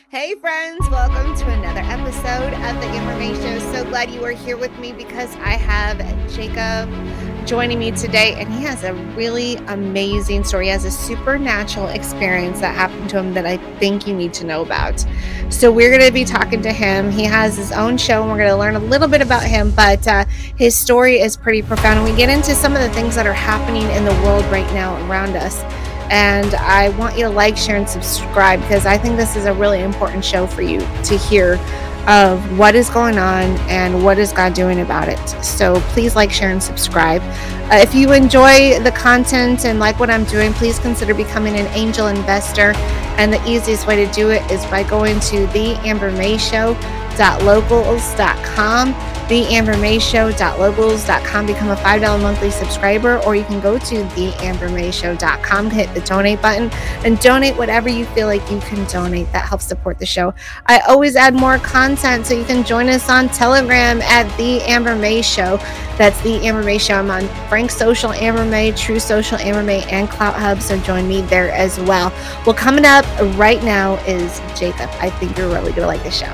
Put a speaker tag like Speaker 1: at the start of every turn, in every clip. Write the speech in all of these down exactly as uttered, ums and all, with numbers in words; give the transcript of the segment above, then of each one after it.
Speaker 1: Hey friends, welcome to another episode of the Amber May Show. So glad you are here with me because I have Jacob joining me today, and he has a really amazing story. He has a supernatural experience that happened to him that I think you need to know about. So we're going to be talking to him. He has his own show, and we're going to learn a little bit about him, but uh, his story is pretty profound. And we get into some of the things that are happening in the world right now around us. And I want you to like, share, and subscribe because I think this is a really important show for you to hear of what is going on and what is God doing about it. So please like, share, and subscribe. Uh, if you enjoy the content and like what I'm doing, please consider becoming an angel investor. And the easiest way to do it is by going to the amber may show dot locals dot com. the amber may show dot locals dot com. Become a five dollars monthly subscriber, or you can go to the amber may show dot com, hit the donate button, and donate whatever you feel like you can donate. That helps support the show. I always add more content, so you can join us on Telegram at The Amber May Show. That's The Amber May Show. I'm on Frank Social Amber May, True Social Amber May, and Clout Hub, so join me there as well. Well, coming up right now is Jacob. I think you're really going to like the show.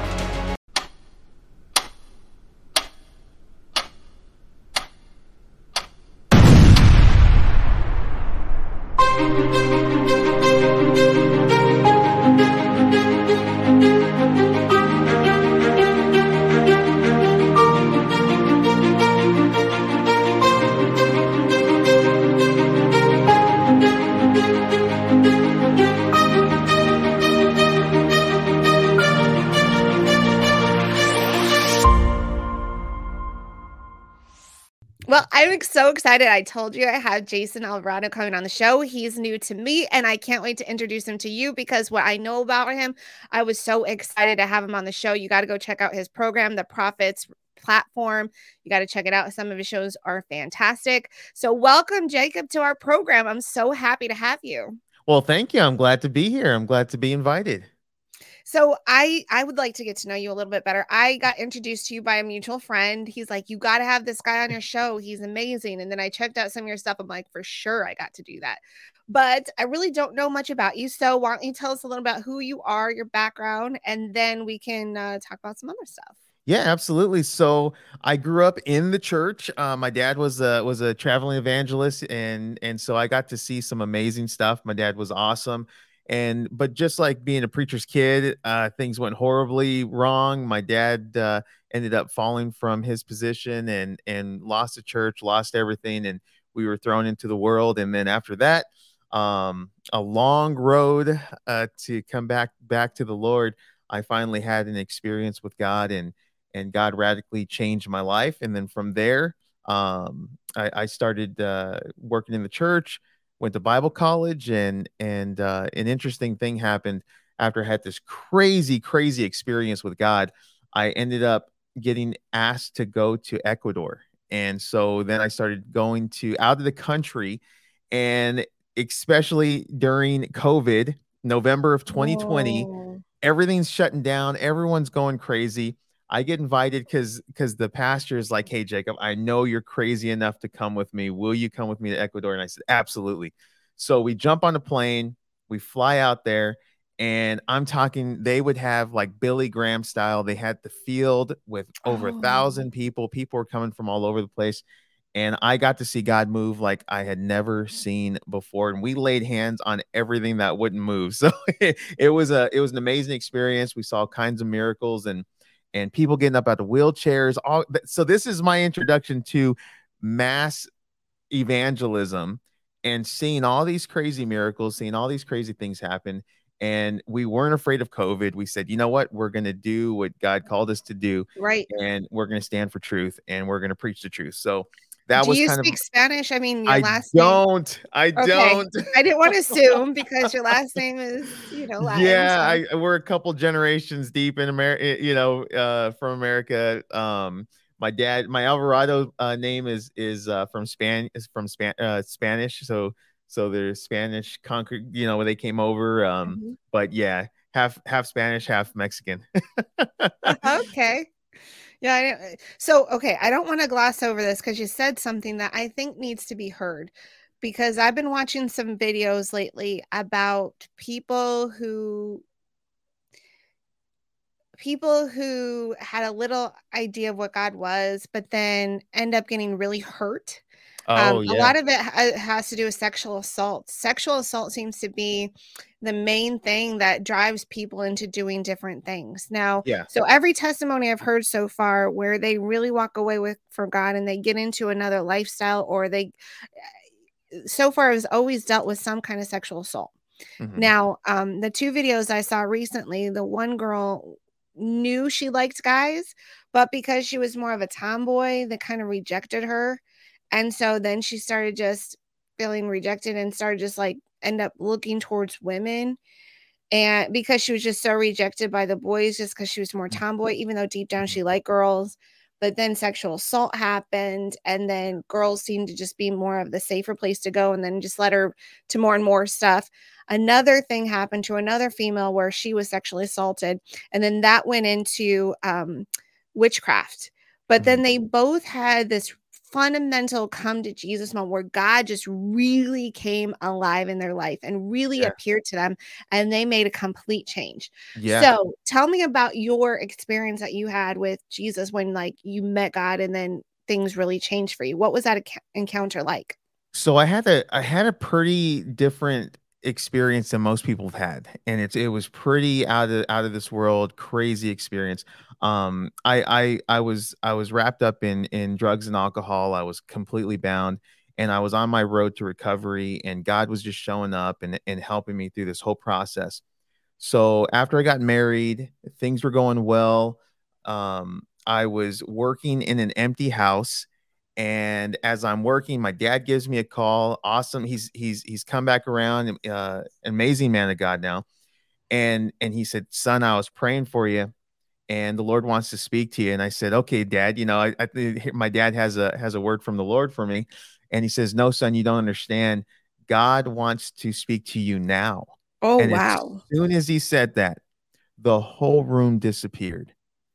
Speaker 1: Well, I'm so excited. I told you I have Jason Alvarado coming on the show. He's new to me, and I can't wait to introduce him to you because what I know about him, I was so excited to have him on the show. You got to go check out his program, The Prophets Platform. You got to check it out. Some of his shows are fantastic. So welcome, Jacob, to our program. I'm so happy to have you.
Speaker 2: Well, thank you. I'm glad to be here. I'm glad to be invited.
Speaker 1: So I I would like to get to know you a little bit better. I got introduced to you by a mutual friend. He's like, you got to have this guy on your show. He's amazing. And then I checked out some of your stuff. I'm like, for sure, I got to do that. But I really don't know much about you. So why don't you tell us a little about who you are, your background, and then we can uh, talk about some other stuff.
Speaker 2: Yeah, absolutely. So I grew up in the church. Uh, my dad was a was a traveling evangelist, and and so I got to see some amazing stuff. My dad was awesome, and but just like being a preacher's kid, uh, things went horribly wrong. My dad uh, ended up falling from his position and and lost the church, lost everything, and we were thrown into the world. And then after that, um, a long road uh, to come back back to the Lord. I finally had an experience with God, and and God radically changed my life. And then from there, um, I, I started uh, working in the church, went to Bible college, and and uh, an interesting thing happened after I had this crazy, crazy experience with God. I ended up getting asked to go to Ecuador, and so then I started going to out of the country, and especially during COVID, November of twenty twenty,
Speaker 1: Whoa.
Speaker 2: everything's shutting down, everyone's going crazy. I get invited because because the pastor is like, "Hey, Jacob, I know you're crazy enough to come with me. Will you come with me to Ecuador?" And I said, "Absolutely." So we jump on a plane, we fly out there, and I'm talking. They would have like Billy Graham style. They had the field with over a
Speaker 1: Oh.
Speaker 2: thousand people. People were coming from all over the place, and I got to see God move like I had never seen before. And we laid hands on everything that wouldn't move. So it, it was a it was an amazing experience. We saw all kinds of miracles and and people getting up out of wheelchairs. All so this is my introduction to mass evangelism and seeing all these crazy miracles, seeing all these crazy things happen. And we weren't afraid of COVID. We said, you know what? We're going to do what God called us to do,
Speaker 1: Right.
Speaker 2: and we're going to stand for truth, and we're going to preach the truth. So that
Speaker 1: Do
Speaker 2: was
Speaker 1: you
Speaker 2: kind of
Speaker 1: speak Spanish? I mean, your
Speaker 2: I
Speaker 1: last name.
Speaker 2: don't. I
Speaker 1: Okay.
Speaker 2: don't.
Speaker 1: I didn't want to assume because your last name is, you know, Latin.
Speaker 2: Yeah,
Speaker 1: So.
Speaker 2: I we're a couple generations deep in America, you know, uh, from America. Um, my dad, my Alvarado uh, name is is uh, from Span is from Span uh, Spanish, so so there's Spanish conquered, you know, when they came over. Um,
Speaker 1: Mhm.
Speaker 2: but yeah, half half Spanish, half Mexican.
Speaker 1: Okay. Yeah. I didn't- So, okay. I don't want to gloss over this because you said something that I think needs to be heard because I've been watching some videos lately about people who people who had a little idea of what God was, but then end up getting really hurt. Um,
Speaker 2: Oh
Speaker 1: a
Speaker 2: yeah.
Speaker 1: lot of it ha- has to do with sexual assault. Sexual assault seems to be the main thing that drives people into doing different things. Now,
Speaker 2: Yeah.
Speaker 1: so every testimony I've heard so far where they really walk away with for God and they get into another lifestyle, or they so far has always dealt with some kind of sexual assault.
Speaker 2: Hmm.
Speaker 1: Now, um, the two videos I saw recently, the one girl knew she liked guys, but because she was more of a tomboy, they kind of rejected her. And so then she started just feeling rejected and started just like end up looking towards women. And because she was just so rejected by the boys, just because she was more tomboy, even though deep down
Speaker 2: Hmm.
Speaker 1: she liked girls. But then sexual assault happened, and then girls seemed to just be more of the safer place to go, and then just led her to more and more stuff. Another thing happened to another female where she was sexually assaulted, and then that went into um, witchcraft. But
Speaker 2: Hmm.
Speaker 1: then they both had this fundamental come to Jesus moment where God just really came alive in their life and really
Speaker 2: Yeah.
Speaker 1: appeared to them, and they made a complete change.
Speaker 2: Yeah.
Speaker 1: So, tell me about your experience that you had with Jesus when like you met God and then things really changed for you. What was that ac- encounter like?
Speaker 2: So I had a I had a pretty different experience than most people have had, and it's it was pretty out of out of this world, crazy experience. Um, I I I was I was wrapped up in in drugs and alcohol. I was completely bound, and I was on my road to recovery, and God was just showing up and and helping me through this whole process. So after I got married, things were going well. Um, I was working in an empty house, and as I'm working, my dad gives me a call. Awesome, he's he's he's come back around. Uh, amazing man of God now, and and he said, "Son, I was praying for you, and the Lord wants to speak to you." And I said, "Okay, Dad. You know, I, I think my dad has a has a word from the Lord for me." And he says, "No, son, you don't understand. God wants to speak to you now."
Speaker 1: Oh,
Speaker 2: And as
Speaker 1: wow.
Speaker 2: soon as he said that, the whole room disappeared.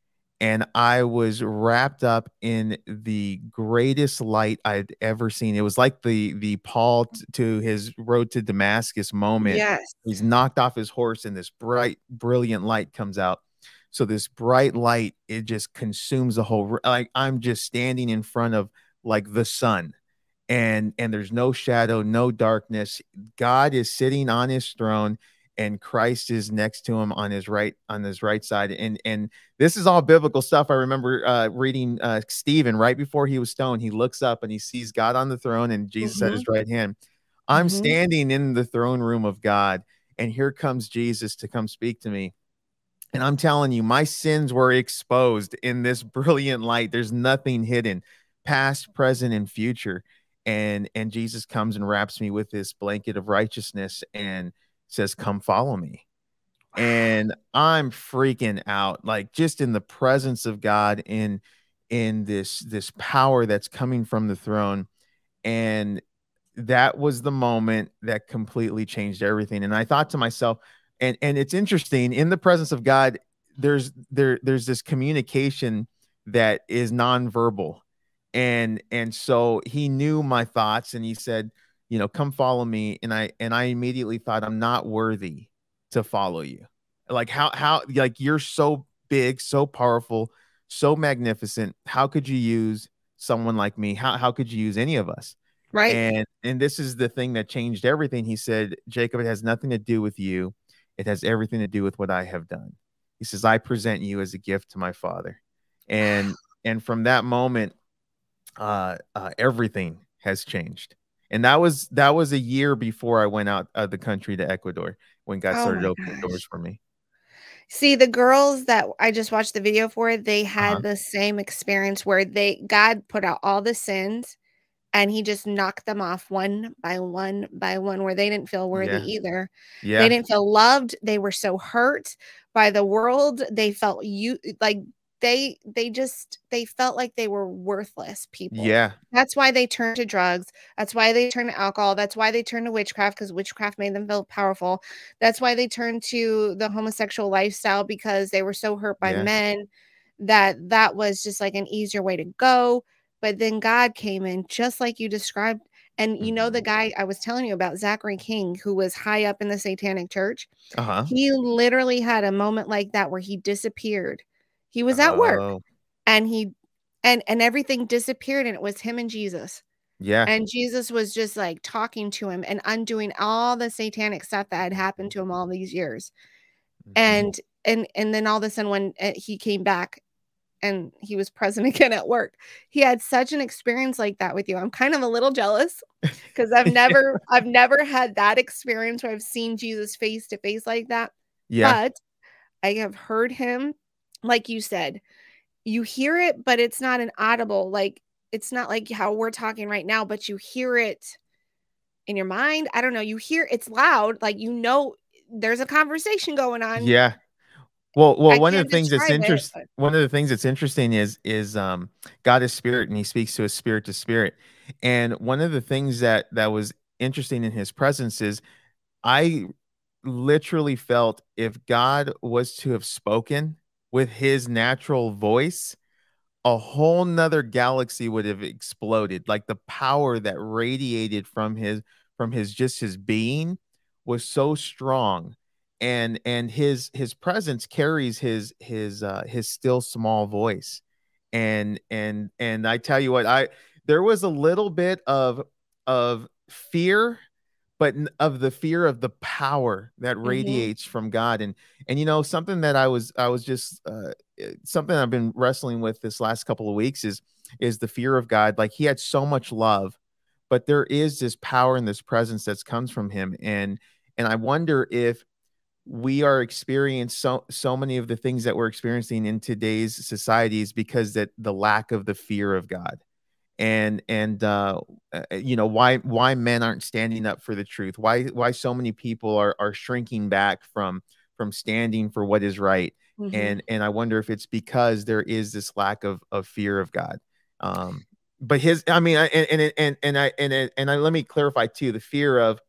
Speaker 2: And I was wrapped up in the greatest light I'd ever seen. It was like the the Paul t- to his road to Damascus moment.
Speaker 1: Yes.
Speaker 2: He's knocked off his horse and this bright, brilliant light comes out. So this bright light, it just consumes the whole r- like I'm just standing in front of like the sun, and and there's no shadow, no darkness. God is sitting on his throne, and Christ is next to him on his right on his right side. And and this is all biblical stuff. I remember uh, reading uh, Stephen right before he was stoned. He looks up and he sees God on the throne and Jesus at
Speaker 1: Mhm.
Speaker 2: his right hand. I'm
Speaker 1: Mhm.
Speaker 2: standing in the throne room of God, and here comes Jesus to come speak to me. And I'm telling you, my sins were exposed in this brilliant light. There's nothing hidden, past, present, and future. And and Jesus comes and wraps me with this blanket of righteousness and says, "Come follow me." And I'm freaking out, like just in the presence of God, in in this this power that's coming from the throne. And that was the moment that completely changed everything. And I thought to myself, and and it's interesting, in the presence of God, there's there there's this communication that is nonverbal. And and so he knew my thoughts and he said, you know, come follow me. And I and I immediately thought, I'm not worthy to follow you. Like how how like you're so big, so powerful, so magnificent. How could you use someone like me? How how could you use any of us?
Speaker 1: Right.
Speaker 2: And and this is the thing that changed everything. He said, Jacob, it has nothing to do with you. It has everything to do with what I have done. He says, I present you as a gift to my father. And and from that moment, uh, uh everything has changed. And that was that was a year before I went out of the country to Ecuador when God
Speaker 1: Oh
Speaker 2: started
Speaker 1: my
Speaker 2: opening doors
Speaker 1: gosh.
Speaker 2: for me.
Speaker 1: See, the girls that I just watched the video for, they
Speaker 2: Uh-huh.
Speaker 1: had the same experience where they God put out all the sins and he just knocked them off one by one by one where they didn't feel worthy
Speaker 2: Yeah.
Speaker 1: either. They
Speaker 2: Yeah.
Speaker 1: didn't feel loved. They were so hurt by the world. They felt you like they they just they felt like they were worthless people.
Speaker 2: Yeah.
Speaker 1: That's why they turned to drugs. That's why they turned to alcohol. That's why they turned to witchcraft because witchcraft made them feel powerful. That's why they turned to the homosexual lifestyle because they were so hurt by
Speaker 2: Yeah.
Speaker 1: men that that was just like an easier way to go. But then God came in just like you described, And you know, the guy I was telling you about, Zachary King, who was high up in the Satanic Church,
Speaker 2: Uh-huh.
Speaker 1: he literally had a moment like that where he disappeared. He was at work
Speaker 2: Oh,
Speaker 1: and he and and everything disappeared, and it was him and Jesus.
Speaker 2: yeah.
Speaker 1: And Jesus was just like talking to him and undoing all the satanic stuff that had happened to him all these years.
Speaker 2: Mhm.
Speaker 1: And and and then all of a sudden when uh, he came back and he was present again at work, he had such an experience like that with you. I'm kind of a little jealous because I've never I've never had that experience where I've seen Jesus face to face like that.
Speaker 2: Yeah.
Speaker 1: But I have heard him, like you said, you hear it, but it's not an audible, like it's not like how we're talking right now, but you hear it in your mind. I don't know. You hear it's loud, like, you know, there's a conversation going on.
Speaker 2: Yeah. Well, well,
Speaker 1: I
Speaker 2: one of
Speaker 1: can't
Speaker 2: the things that's
Speaker 1: describe it,
Speaker 2: interesting,
Speaker 1: but
Speaker 2: one of the things that's interesting is is um God is spirit and he speaks to us spirit to spirit. And one of the things that that was interesting in his presence is I literally felt if God was to have spoken with his natural voice, a whole nother galaxy would have exploded. Like the power that radiated from his from his just his being was so strong. And and his his presence carries his his uh his still small voice. And and and I tell you what, I there was a little bit of of fear, but n- of the fear of the power that
Speaker 1: Mhm.
Speaker 2: radiates from God. And and you know, something that I was I was just uh uh, something I've been wrestling with this last couple of weeks is is the fear of God. Like he had so much love, but there is this power and this presence that comes from him. And and I wonder if we are experiencing so so many of the things that we're experiencing in today's societies because that the lack of the fear of God. And and uh, uh, you know why why men aren't standing up for the truth, why why so many people are are shrinking back from from standing for what is right.
Speaker 1: Mhm.
Speaker 2: And and I wonder if it's because there is this lack of of fear of God. um but his I mean I, and and and and I and and, and I let me clarify too, the fear of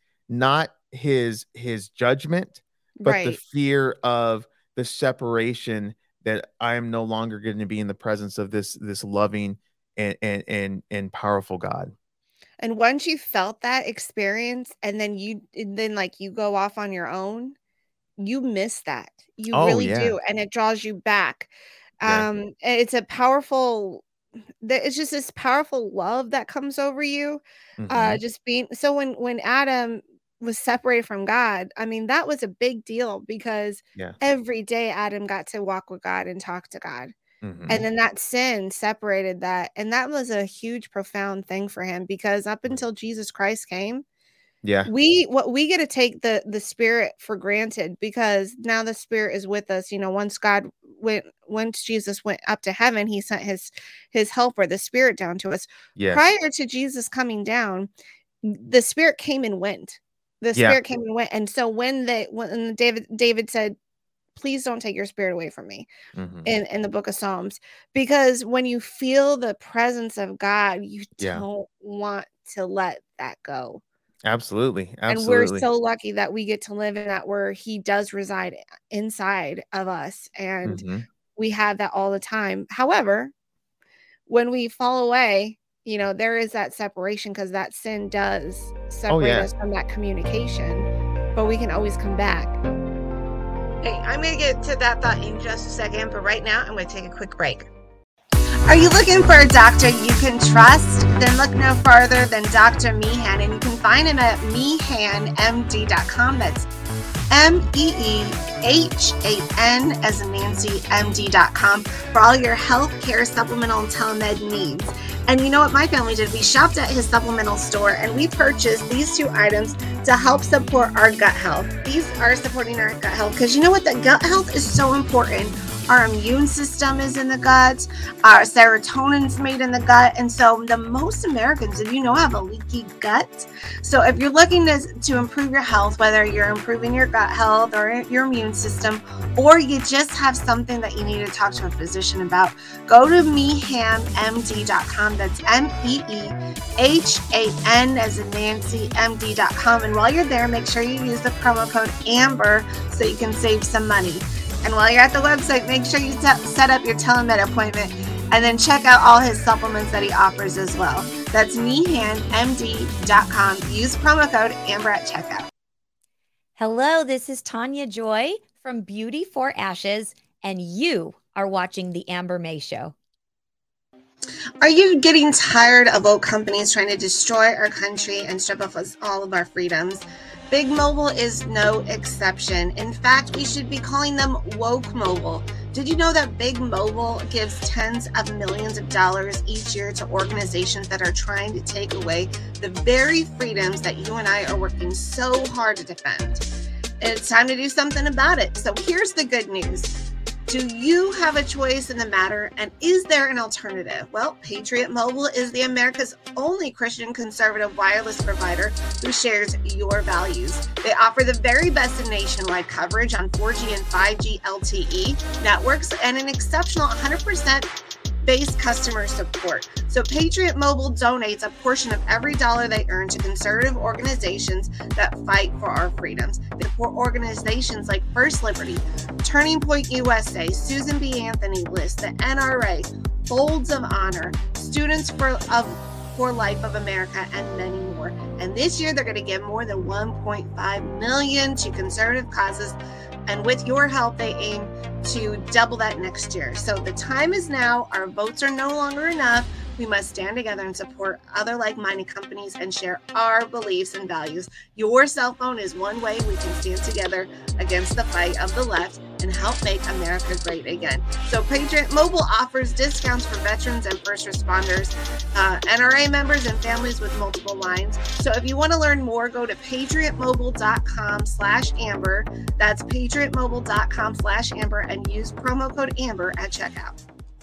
Speaker 2: not his his judgment, but the
Speaker 1: Right.
Speaker 2: fear of the separation, that I am no longer going to be in the presence of this this loving and and and, and powerful God.
Speaker 1: And once you felt that experience and then you and then, like, you go off on your own, you miss that. You
Speaker 2: Oh
Speaker 1: really
Speaker 2: yeah,
Speaker 1: do, and it draws you back.
Speaker 2: yeah.
Speaker 1: Um, it's a powerful the it's just this powerful love that comes over you, uh,
Speaker 2: Hmm.
Speaker 1: just being so when when Adam was separated from God, I mean, that was a big deal because
Speaker 2: Yeah.
Speaker 1: every day Adam got to walk with God and talk to God. And
Speaker 2: Hmm.
Speaker 1: then that sin separated that, and that was a huge, profound thing for him because up
Speaker 2: Right.
Speaker 1: until Jesus Christ came,
Speaker 2: Yeah.
Speaker 1: we what we get to take the the Spirit for granted because now the Spirit is with us. You know, once God went, once Jesus went up to heaven, he sent his his helper, the Spirit, down to us.
Speaker 2: Yes.
Speaker 1: Prior to Jesus coming down, the Spirit came and went. The
Speaker 2: Yeah.
Speaker 1: Spirit came and went. And so when they when David David said, please don't take your spirit away from me
Speaker 2: Hmm.
Speaker 1: in in the book of Psalms, because when you feel the presence of God, you
Speaker 2: Yeah.
Speaker 1: don't want to let that go.
Speaker 2: Absolutely.
Speaker 1: And we're
Speaker 2: Absolutely.
Speaker 1: so lucky that we get to live in that where he does reside inside of us, and
Speaker 2: Hmm.
Speaker 1: we have that all the time. However, when we fall away, you know, there is that separation because that sin does
Speaker 2: Oh
Speaker 1: separate
Speaker 2: yeah.
Speaker 1: us from that communication, but we can always come back. Okay, I'm going to get to that thought in just a second, but right now I'm going to take a quick break. Are you looking for a doctor you can trust? Then look no farther than Doctor Meehan, and you can find him at meehan m d dot com. That's M E E H A N as in Nancy, M D dot com for all your health care, supplemental, and telemed needs. And you know what my family did? We shopped at his supplemental store and we purchased these two items to help support our gut health. These are supporting our gut health because you know what? The gut health is so important. Our immune system is in the gut. Our serotonin is made in the gut. And so the most Americans, if you know, have a leaky gut. So if you're looking to, to improve your health, whether you're improving your gut health or your immune system, or you just have something that you need to talk to a physician about, go to meehan m d dot com. That's M E E H A N as in Nancy, M D dot com. And while you're there, make sure you use the promo code AMBER so you can save some money. And while you're at the website, make sure you t- set up your telemed appointment. And then check out all his supplements that he offers as well. That's meehan m d dot com. Use promo code Amber at checkout.
Speaker 3: Hello, this is Tanya Joy from Beauty for Ashes, and you are watching The Amber May Show.
Speaker 1: Are you getting tired of woke companies trying to destroy our country and strip off us all of our freedoms? Big Mobile is no exception. In fact, we should be calling them Woke Mobile. Did you know that Big Mobile gives tens of millions of dollars each year to organizations that are trying to take away the very freedoms that you and I are working so hard to defend? It's time to do something about it. So here's the good news. Do you have a choice in the matter, and is there an alternative? Well, Patriot Mobile is the America's only Christian conservative wireless provider who shares your values. They offer the very best in nationwide coverage on four G and five G L T E networks and an exceptional one hundred percent base customer support. So Patriot Mobile donates a portion of every dollar they earn to conservative organizations that fight for our freedoms. They support organizations like First Liberty, Turning Point U S A, Susan B. Anthony List, the N R A, Folds of Honor, Students for of for Life of America, and many more. And this year they're going to give more than one point five million dollars to conservative causes. And with your help, they aim to double that next year. So the time is now. Our votes are no longer enough. We must stand together and support other like-minded companies and share our beliefs and values. Your cell phone is one way we can stand together against the fight of the left and help make America great again. So Patriot Mobile offers discounts for veterans and first responders, uh, N R A members, and families with multiple lines. So if you want to learn more, go to patriotmobile.com slash Amber. That's patriotmobile.com slash Amber and use promo code Amber at checkout.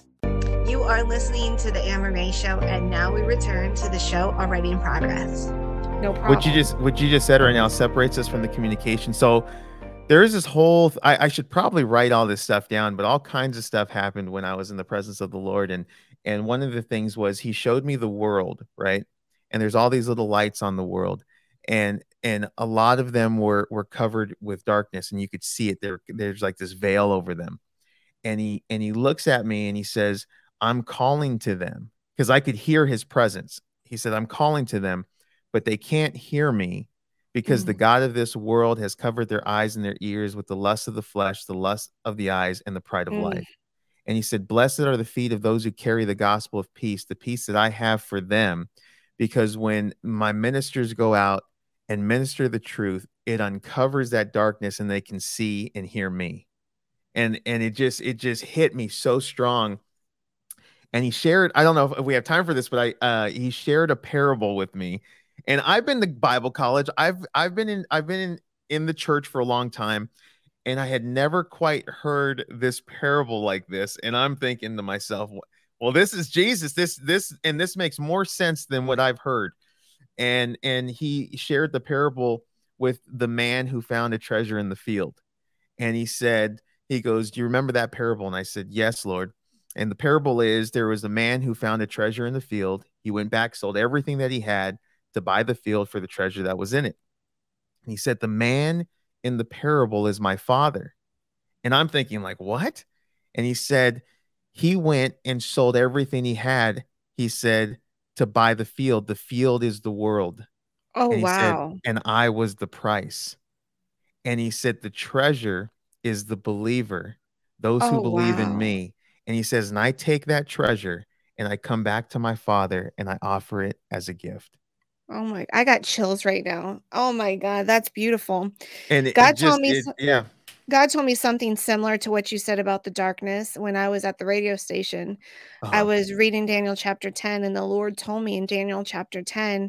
Speaker 1: You are listening to the Amber May Show, and now we return to the show already in progress. No problem.
Speaker 2: What you just what you just said right now separates us from the communication. So there is this whole. Th- I, I should probably write all this stuff down, but all kinds of stuff happened when I was in the presence of the Lord, and and one of the things was He showed me the world, right? And there's all these little lights on the world, and and a lot of them were were covered with darkness, and you could see it. There, there's like this veil over them, and he and he looks at me and he says, I'm calling to them, because I could hear his presence. He said, I'm calling to them, but they can't hear me because mm. the God of this world has covered their eyes and their ears with the lust of the flesh, the lust of the eyes, and the pride of mm. life. And he said, blessed are the feet of those who carry the gospel of peace, the peace that I have for them, because when my ministers go out and minister the truth, it uncovers that darkness and they can see and hear me. And, and it just, it just hit me so strong. And he shared, I don't know if we have time for this, but I uh, he shared a parable with me. And I've been to Bible college. I've I've been in I've been in, in the church for a long time, and I had never quite heard this parable like this. And I'm thinking to myself, well, this is Jesus. This this and this makes more sense than what I've heard. And and he shared the parable with the man who found a treasure in the field. And he said, he goes, do you remember that parable? And I said, yes, Lord. And the parable is, there was a man who found a treasure in the field. He went back, sold everything that he had to buy the field for the treasure that was in it. And he said, the man in the parable is my father. And I'm thinking like, what? And he said, he went and sold everything he had. He said, to buy the field. The field is the world.
Speaker 1: Oh,
Speaker 2: and he
Speaker 1: wow.
Speaker 2: Said, and I was the price. And he said, the treasure is the believer, those
Speaker 1: oh,
Speaker 2: who believe
Speaker 1: wow.
Speaker 2: in me. And he says, and I take that treasure and I come back to my father and I offer it as a gift.
Speaker 1: Oh my, I got chills right now. Oh my God, that's beautiful.
Speaker 2: And it,
Speaker 1: God
Speaker 2: it just,
Speaker 1: told me,
Speaker 2: it, yeah.
Speaker 1: God told me something similar to what you said about the darkness when I was at the radio station. Uh-huh. I was reading Daniel chapter ten, and the Lord told me in Daniel chapter ten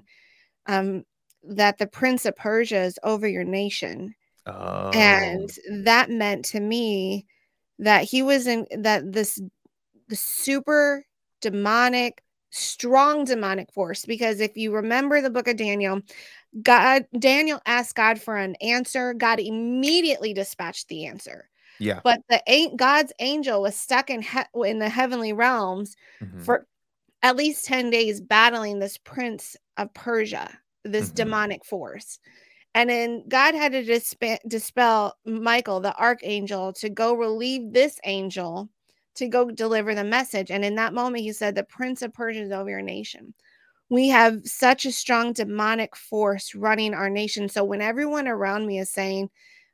Speaker 1: um, that the Prince of Persia is over your nation.
Speaker 2: Oh.
Speaker 1: And that meant to me that he was in that this the super demonic, strong demonic force. Because if you remember the book of Daniel, God, Daniel asked God for an answer. God immediately dispatched the answer.
Speaker 2: Yeah.
Speaker 1: But the God's angel was stuck in he- in the heavenly realms mm-hmm. for at least ten days battling this Prince of Persia, this mm-hmm. demonic force. And then God had to disp- dispel Michael, the archangel, to go relieve this angel to go deliver the message. And in that moment, he said, the Prince of Persia is over your nation. We have such a strong demonic force running our nation. So when everyone around me is saying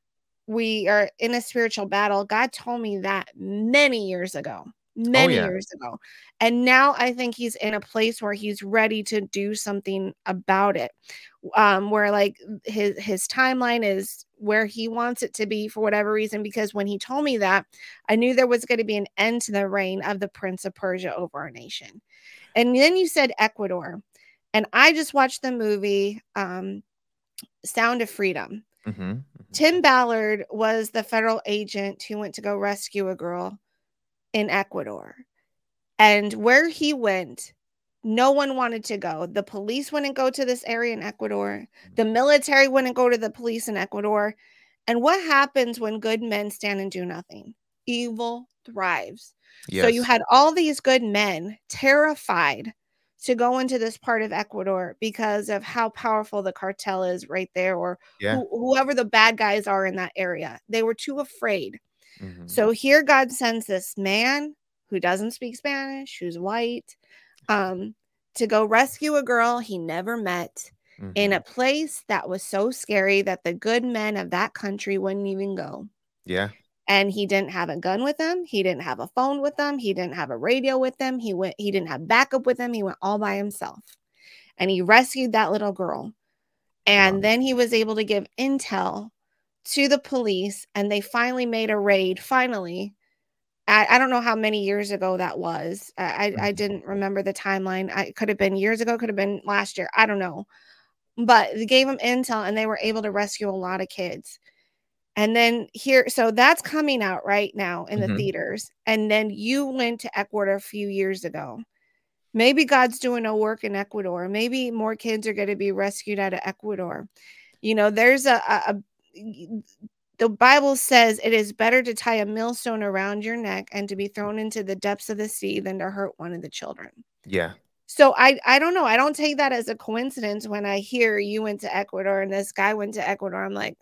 Speaker 1: we are in a spiritual battle, God told me that many years ago, many
Speaker 2: Oh, yeah.
Speaker 1: years ago. And now I think he's in a place where he's ready to do something about it. Um, where like his his timeline is where he wants it to be for whatever reason, because when he told me that, I knew there was going to be an end to the reign of the Prince of Persia over our nation. And then you said Ecuador. And I just watched the movie um, Sound of Freedom.
Speaker 2: Mm-hmm. Mm-hmm.
Speaker 1: Tim Ballard was the federal agent who went to go rescue a girl in Ecuador. And where he went, no one wanted to go. The police wouldn't go to this area in Ecuador. The military wouldn't go to the police in Ecuador. And what happens when good men stand and do nothing? Evil thrives.
Speaker 2: Yes.
Speaker 1: So you had all these good men terrified to go into this part of Ecuador because of how powerful the cartel is right there, or
Speaker 2: yeah.
Speaker 1: who, whoever the bad guys are in that area. They were too afraid.
Speaker 2: Mm-hmm.
Speaker 1: So here God sends this man who doesn't speak Spanish, who's white, um, to go rescue a girl he never met mm-hmm. in a place that was so scary that the good men of that country wouldn't even go.
Speaker 2: Yeah.
Speaker 1: And he didn't have a gun with him. He didn't have a phone with him. He didn't have a radio with him. He went, he didn't have backup with him. He went all by himself. And he rescued that little girl. And wow. then he was able to give intel to the police. And they finally made a raid. Finally. I, I don't know how many years ago that was. I, I, I didn't remember the timeline. I, it could have been years ago. Could have been last year. I don't know. But they gave him intel and they were able to rescue a lot of kids. And then here, so that's coming out right now in the mm-hmm. theaters. And then you went to Ecuador a few years ago. Maybe God's doing a work in Ecuador. Maybe more kids are going to be rescued out of Ecuador. You know, there's a, a, a, the Bible says it is better to tie a millstone around your neck and to be thrown into the depths of the sea than to hurt one of the children.
Speaker 2: Yeah.
Speaker 1: So I, I don't know. I don't take that as a coincidence when I hear you went to Ecuador and this guy went to Ecuador. I'm like,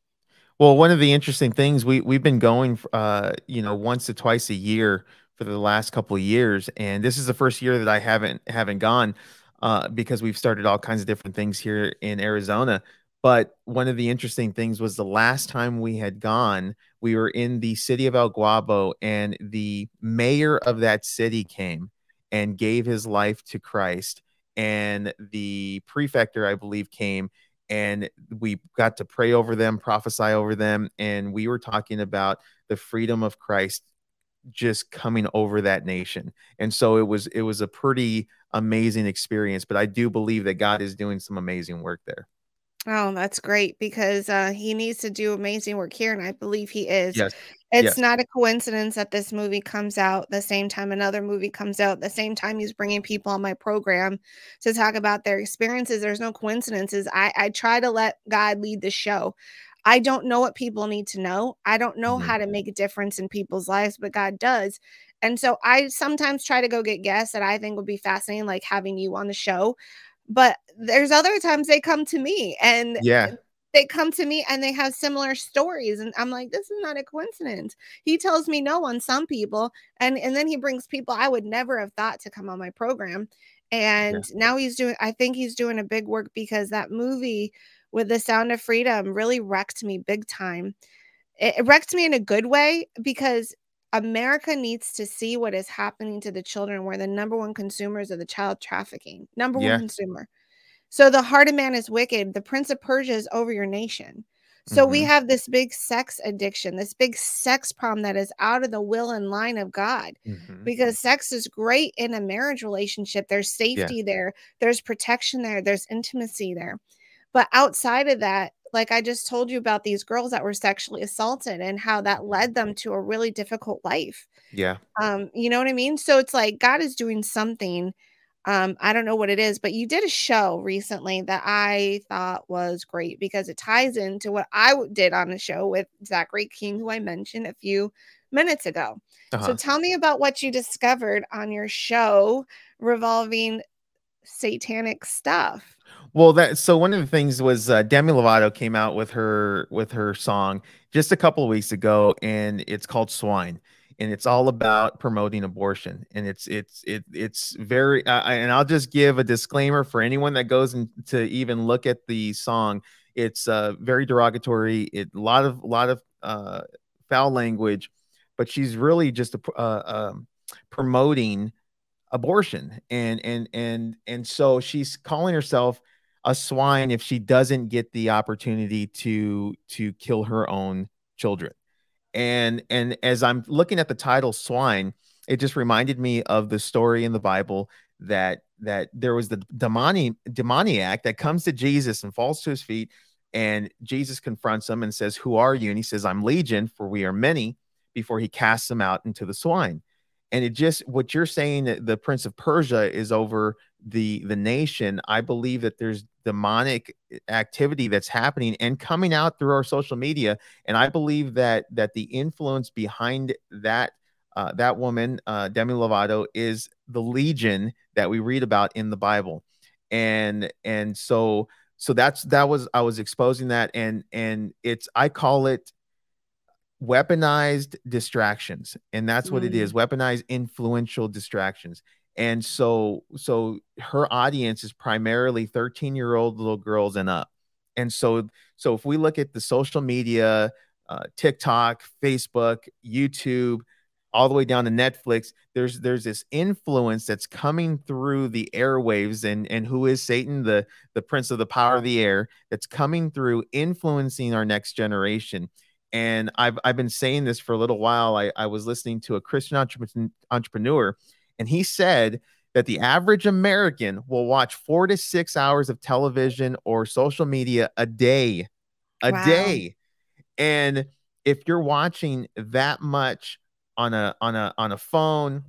Speaker 2: well, one of the interesting things, we we've been going, uh, you know, once or twice a year for the last couple of years, and this is the first year that I haven't haven't gone uh, because we've started all kinds of different things here in Arizona. But one of the interesting things was the last time we had gone, we were in the city of El Guabo, and the mayor of that city came and gave his life to Christ, and the prefector, I believe, came. And we got to pray over them, prophesy over them. And we were talking about the freedom of Christ just coming over that nation. And so it was, it was a pretty amazing experience, but I do believe that God is doing some amazing work there.
Speaker 1: Oh, that's great, because uh, he needs to do amazing work here, and I believe he is.
Speaker 2: Yes.
Speaker 1: It's
Speaker 2: yes.
Speaker 1: not a coincidence that this movie comes out the same time another movie comes out, the same time he's bringing people on my program to talk about their experiences. There's no coincidences. I, I try to let God lead the show. I don't know what people need to know. I don't know mm-hmm. how to make a difference in people's lives, but God does. And so I sometimes try to go get guests that I think would be fascinating, like having you on the show. But there's other times they come to me and
Speaker 2: yeah.
Speaker 1: they come to me and they have similar stories. And I'm like, this is not a coincidence. He tells me no on some people. And, and then he brings people I would never have thought to come on my program. And yeah. now he's doing, I think he's doing a big work, because that movie with The Sound of Freedom really wrecked me big time. It, it wrecked me in a good way, because America needs to see what is happening to the children. We're the number one consumers of the child trafficking. Number yeah. one consumer. So the heart of man is wicked. The Prince of Persia is over your nation. So mm-hmm. we have this big sex addiction, this big sex problem that is out of the will and line of God, mm-hmm. because sex is great in a marriage relationship. There's safety yeah. there. There's protection there. There's intimacy there. But outside of that, like I just told you about these girls that were sexually assaulted and how that led them to a really difficult life.
Speaker 2: Yeah.
Speaker 1: Um, you know what I mean? So it's like God is doing something. Um, I don't know what it is, but you did a show recently that I thought was great, because it ties into what I did on a show with Zachary King, who I mentioned a few minutes ago. Uh-huh. So tell me about what you discovered on your show revolving satanic stuff.
Speaker 2: Well, that so one of the things was uh, Demi Lovato came out with her with her song just a couple of weeks ago, and it's called Swine. and it's all about promoting abortion. And it's it's it, it's very uh, and I'll just give a disclaimer for anyone that goes in to even look at the song. It's uh, very derogatory. It a lot of a lot of uh, foul language, but she's really just a, uh, um, promoting abortion, and and and and so she's calling herself a swine if she doesn't get the opportunity to to kill her own children. And and as I'm looking at the title swine, it just reminded me of the story in the Bible that that there was the demoni demoniac that comes to Jesus and falls to his feet, and Jesus confronts him and says, "Who are you?" And he says, "I'm Legion, for we are many," before he casts them out into the swine. And it just, what you're saying, that the Prince of Persia is over the the nation. I believe that there's demonic activity that's happening and coming out through our social media. And I believe that that the influence behind that uh, that woman, uh, Demi Lovato, is the legion that we read about in the Bible. And and so so that's that was I was exposing that, and and it's I call it weaponized distractions, and that's what mm. it is. Weaponized influential distractions. And so so her audience is primarily thirteen year old little girls and up. And so so if we look at the social media, uh, TikTok, Facebook, YouTube, all the way down to Netflix, there's there's this influence that's coming through the airwaves. And and who is Satan? The the prince of the power of the air, that's coming through, influencing our next generation. And I've I've been saying this for a little while. I, I was listening to a Christian entre- entrepreneur, and he said that the average American will watch four to six hours of television or social media a day, a wow. day. And if you're watching that much on a on a on a phone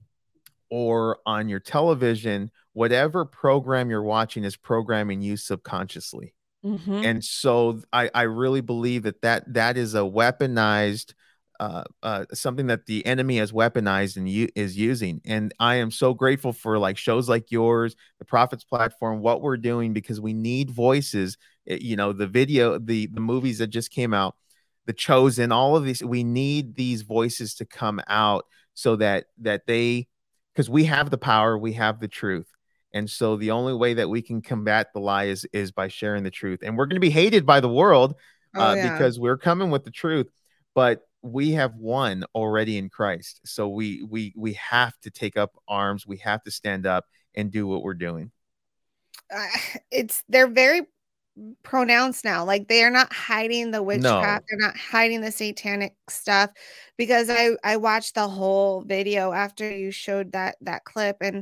Speaker 2: or on your television, whatever program you're watching is programming you subconsciously. Mm-hmm. And so I, I really believe that that, that is a weaponized, uh, uh, something that the enemy has weaponized and u- is using. And I am so grateful for like shows like yours, the Prophets Platform, what we're doing, because we need voices. It, you know, the video, the, the movies that just came out, The Chosen, all of these, we need these voices to come out so that, that they, because we have the power, we have the truth. And so the only way that we can combat the lie is, is by sharing the truth. And we're going to be hated by the world uh, oh, yeah. because we're coming with the truth, but we have won already in Christ. So we, we, we have to take up arms. We have to stand up and do what we're doing.
Speaker 1: Uh, it's, they're very pronounced now. Like, they are not hiding the witchcraft. No. They're not hiding the satanic stuff, because I, I watched the whole video after you showed that, that clip, and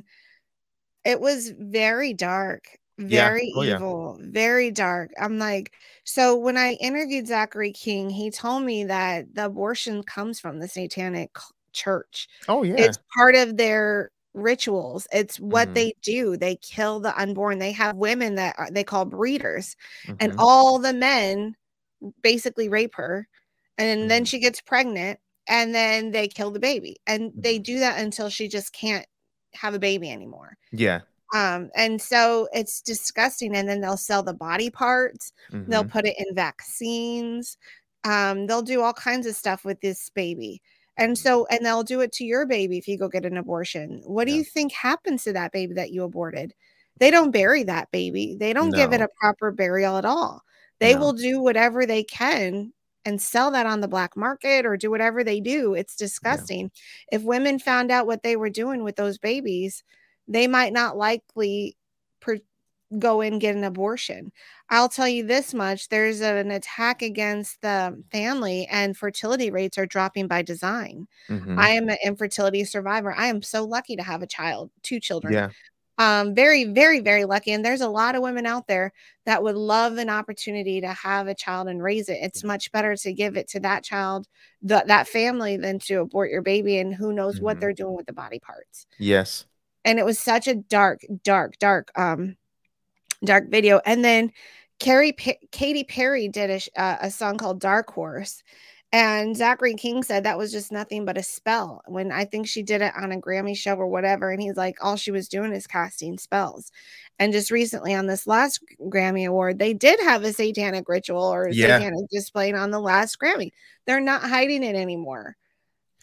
Speaker 1: it was very dark, very yeah. oh, evil, yeah. very dark. I'm like, so when I interviewed Zachary King, he told me that the abortion comes from the satanic church.
Speaker 2: Oh, yeah.
Speaker 1: It's part of their rituals. It's what mm-hmm. they do. They kill the unborn. They have women that are, they call breeders, mm-hmm. and all the men basically rape her. And mm-hmm. then she gets pregnant, and then they kill the baby. And mm-hmm. they do that until she just can't have a baby anymore.
Speaker 2: Yeah.
Speaker 1: Um, and so it's disgusting. And then they'll sell the body parts. Mm-hmm. They'll put it in vaccines. Um, they'll do all kinds of stuff with this baby. And so, and they'll do it to your baby if you go get an abortion. What yeah. do you think happens to that baby that you aborted? They don't bury that baby. They don't no. give it a proper burial at all. They no. will do whatever they can and sell that on the black market or do whatever they do. It's disgusting. Yeah. If women found out what they were doing with those babies, they might not likely per- go and get an abortion. I'll tell you this much. There's a, an attack against the family, and fertility rates are dropping by design. Mm-hmm. I am an infertility survivor. I am so lucky to have a child, two children.
Speaker 2: Yeah.
Speaker 1: Um, very, very, very lucky. And there's a lot of women out there that would love an opportunity to have a child and raise it. It's much better to give it to that child, the, that family, than to abort your baby. And who knows mm-hmm. what they're doing with the body parts.
Speaker 2: Yes.
Speaker 1: And it was such a dark, dark, dark, um, dark video. And then Carrie, P- Katy Perry did a, uh, a song called Dark Horse. And Zachary King said that was just nothing but a spell, when I think she did it on a Grammy show or whatever. And he's like, all she was doing is casting spells. And just recently on this last Grammy Award, they did have a satanic ritual or a yeah. satanic display on the last Grammy. They're not hiding it anymore.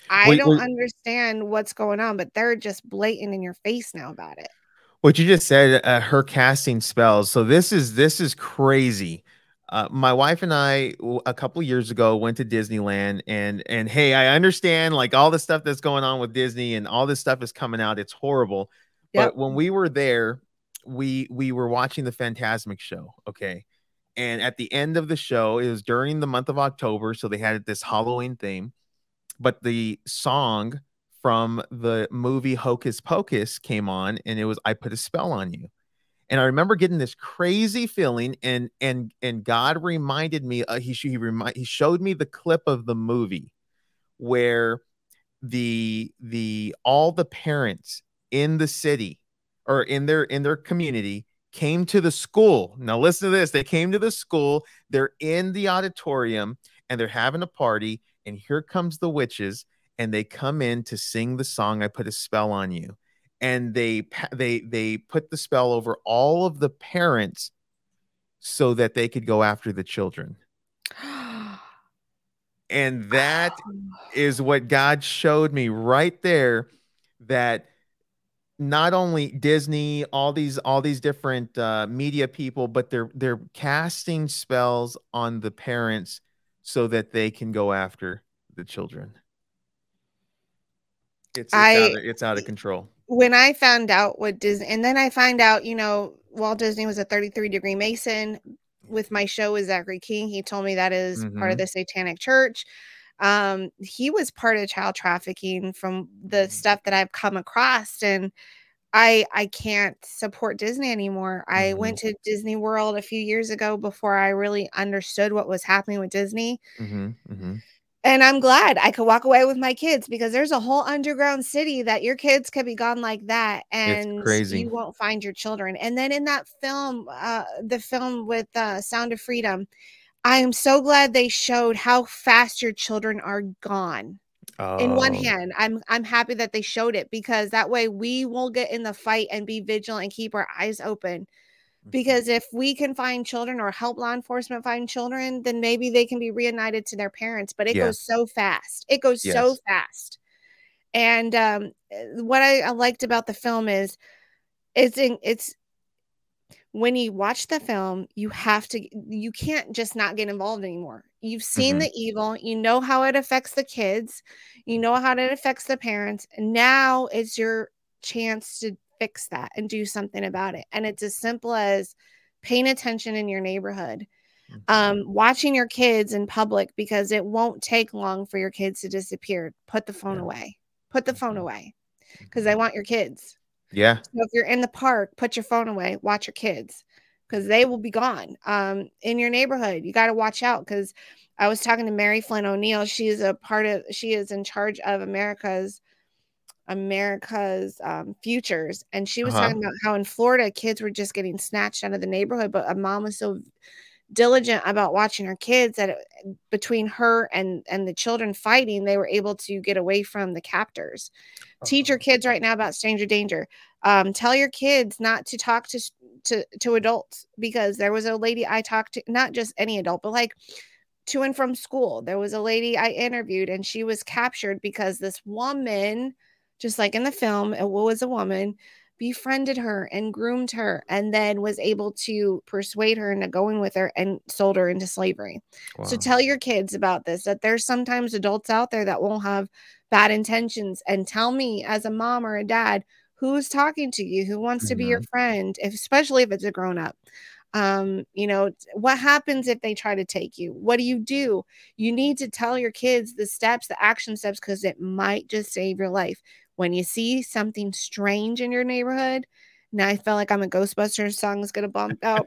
Speaker 1: I
Speaker 2: Wait,
Speaker 1: don't
Speaker 2: wait,
Speaker 1: understand what's going on, but they're just blatant in your face now about it.
Speaker 2: what you just said, uh, her casting spells. So this is this is crazy. Uh, my wife and I, w- a couple years ago, went to Disneyland, and and hey, I understand like all the stuff that's going on with Disney, and all this stuff is coming out. It's horrible.
Speaker 1: Yep.
Speaker 2: But when we were there, we we were watching the Fantasmic show. Okay, and at the end of the show, it was during the month of October, so they had this Halloween theme. But the song from the movie Hocus Pocus came on, and it was "I Put a Spell on You." And I remember getting this crazy feeling, and and and God reminded me. Uh, he he remind he showed me the clip of the movie where the the all the parents in the city or in their in their community came to the school. Now listen to this. They came to the school. They're in the auditorium and they're having a party. And here comes the witches, and they come in to sing the song "I Put a Spell on You." And they they they put the spell over all of the parents so that they could go after the children. And that is what God showed me right there, that not only Disney, all these all these different uh, media people, but they're they're casting spells on the parents so that they can go after the children. It's it's
Speaker 1: I
Speaker 2: out of, it's out of control.
Speaker 1: When I found out what Disney, and then I find out, you know, Walt Disney was a thirty-three degree Mason. With my show with Zachary King, he told me that is
Speaker 2: Mm-hmm.
Speaker 1: part of the Satanic Church. Um, he was part of child trafficking from the
Speaker 2: Mm-hmm.
Speaker 1: stuff that I've come across, and I I can't support Disney anymore. I
Speaker 2: Mm-hmm.
Speaker 1: went to Disney World a few years ago before I really understood what was happening with Disney.
Speaker 2: Mm-hmm. Mm-hmm.
Speaker 1: And I'm glad I could walk away with my kids, because there's a whole underground city that your kids could be gone like that,
Speaker 2: It's
Speaker 1: and
Speaker 2: crazy.
Speaker 1: you won't find your children. And then in that film, uh, the film with uh, Sound of Freedom, I am so glad they showed how fast your children are gone.
Speaker 2: Oh.
Speaker 1: In one hand, I'm I'm happy that they showed it, because that way we will get in the fight and be vigilant and keep our eyes open. Because if we can find children or help law enforcement find children, then maybe they can be reunited to their parents. But it
Speaker 2: Yeah.
Speaker 1: goes so fast. It goes so
Speaker 2: Yes.
Speaker 1: fast. And um, what I, I liked about the film is it's in, it's when you watch the film, you have to, you can't just not get involved anymore. You've seen
Speaker 2: Mhm.
Speaker 1: the evil, you know how it affects the kids, you know how it affects the parents. And now it's your chance to fix that and do something about it. And it's as simple as paying attention in your neighborhood,
Speaker 2: Mhm.
Speaker 1: um, watching your kids in public, because it won't take long for your kids to disappear. Put the phone
Speaker 2: Yeah.
Speaker 1: away. Put the phone
Speaker 2: Mhm.
Speaker 1: away, because I want your kids.
Speaker 2: Yeah.
Speaker 1: So if you're in the park, put your phone away, watch your kids, because they will be gone. Um, in your neighborhood, you got to watch out, because I was talking to Mary Flynn O'Neill. She is a part of, she is in charge of America's America's um, futures. And she was
Speaker 2: Uh-huh.
Speaker 1: talking about how in Florida, kids were just getting snatched out of the neighborhood, but a mom was so diligent about watching her kids that it, between her and and the children fighting, they were able to get away from the captors. Teach your kids right now about stranger danger. Um, tell your kids not to talk to to to adults, because there was a lady I talked to, not just any adult, but like to and from school. There was a lady I interviewed, and she was captured because this woman, just like in the film, it was a woman, befriended her and groomed her, and then was able to persuade her into going with her and sold her into slavery.
Speaker 2: Wow.
Speaker 1: So tell your kids about this, that there's sometimes adults out there that won't have bad intentions. And tell me, as a mom or a dad, who's talking to you, who wants to be your
Speaker 2: Mhm.
Speaker 1: friend, if, especially if it's a grown up. Um, you know, what happens if they try to take you? What do you do? You need to tell your kids the steps, the action steps, because it might just save your life. When you see something strange in your neighborhood, now I felt like I'm a Ghostbusters song is going to bump out.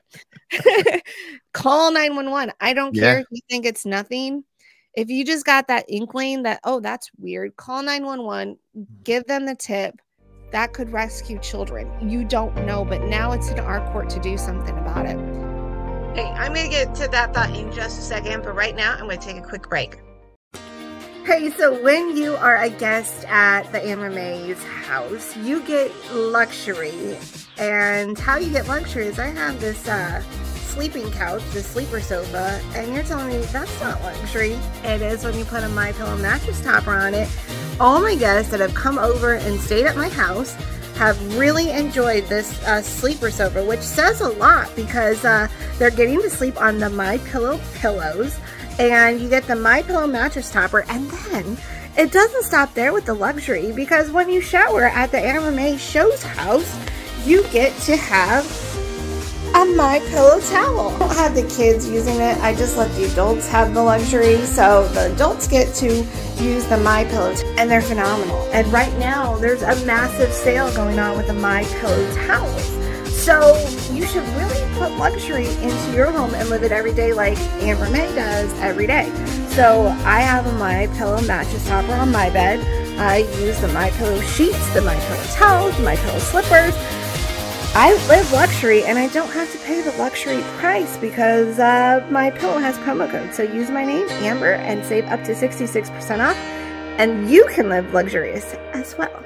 Speaker 1: Call nine one one. I don't
Speaker 2: Yeah.
Speaker 1: care if you think it's nothing. If you just got that inkling that, oh, that's weird, call nine one one, give them the tip. That could rescue children. You don't know, but now it's in our court to do something about it. Hey, I'm going to get to that thought in just a second, but right now I'm going to take a quick break. Hey, so when you are a guest at the Amber May's house, you get luxury. And how you get luxury is I have this uh, sleeping couch, the sleeper sofa, and you're telling me that's not luxury. It is when you put a MyPillow mattress topper on it. all my guests that have come over and stayed at my house have really enjoyed this uh, sleeper sofa, which says a lot because uh, they're getting to sleep on the My Pillow pillows, and you get the My Pillow mattress topper, and then it doesn't stop there with the luxury, because when you shower at the Amber May Show's house, you get to have a My Pillow towel. I don't have the kids using it. I just let the adults have the luxury. So the adults get to use the My Pillow, and they're phenomenal. And right now there's a massive sale going on with the My Pillow towels. So you should really put luxury into your home and live it every day like Amber May does every day. So I have a My Pillow mattress topper on my bed. I use the My Pillow sheets, the My Pillow towels, the My Pillow slippers. I live luxury, and I don't have to pay the luxury price because uh, My Pillow has promo code. So use my name, Amber, and save up to sixty-six percent off, and you can live luxurious as well.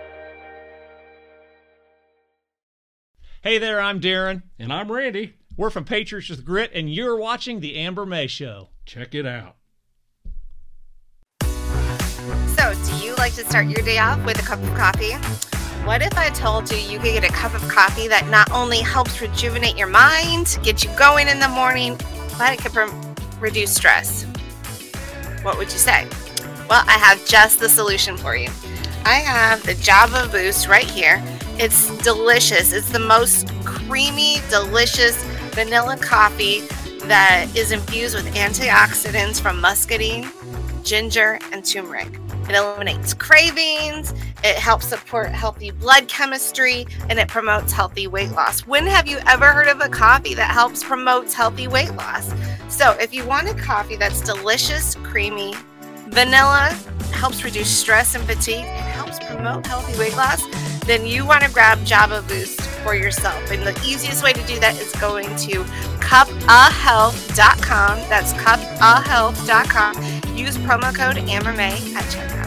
Speaker 4: Hey there, I'm Darren.
Speaker 5: And I'm Randy.
Speaker 4: We're from Patriots with Grit, and you're watching The Amber May Show.
Speaker 5: Check it out.
Speaker 1: So, do you like to start your day off with a cup of coffee? What if I told you you could get a cup of coffee that not only helps rejuvenate your mind, get you going in the morning, but it could re- reduce stress? What would you say? Well, I have just the solution for you. I have the Java Boost right here. It's delicious. It's the most creamy, delicious vanilla coffee that is infused with antioxidants from muscadine, ginger, and turmeric. It eliminates cravings, it helps support healthy blood chemistry, and it promotes healthy weight loss. When have you ever heard of a coffee that helps promote healthy weight loss? So if you want a coffee that's delicious, creamy, vanilla, helps reduce stress and fatigue, and helps promote healthy weight loss, then you want to grab Java Boost for yourself. And the easiest way to do that is going to cup a health dot com. That's cup a health dot com. Use promo code AmberMay at checkout.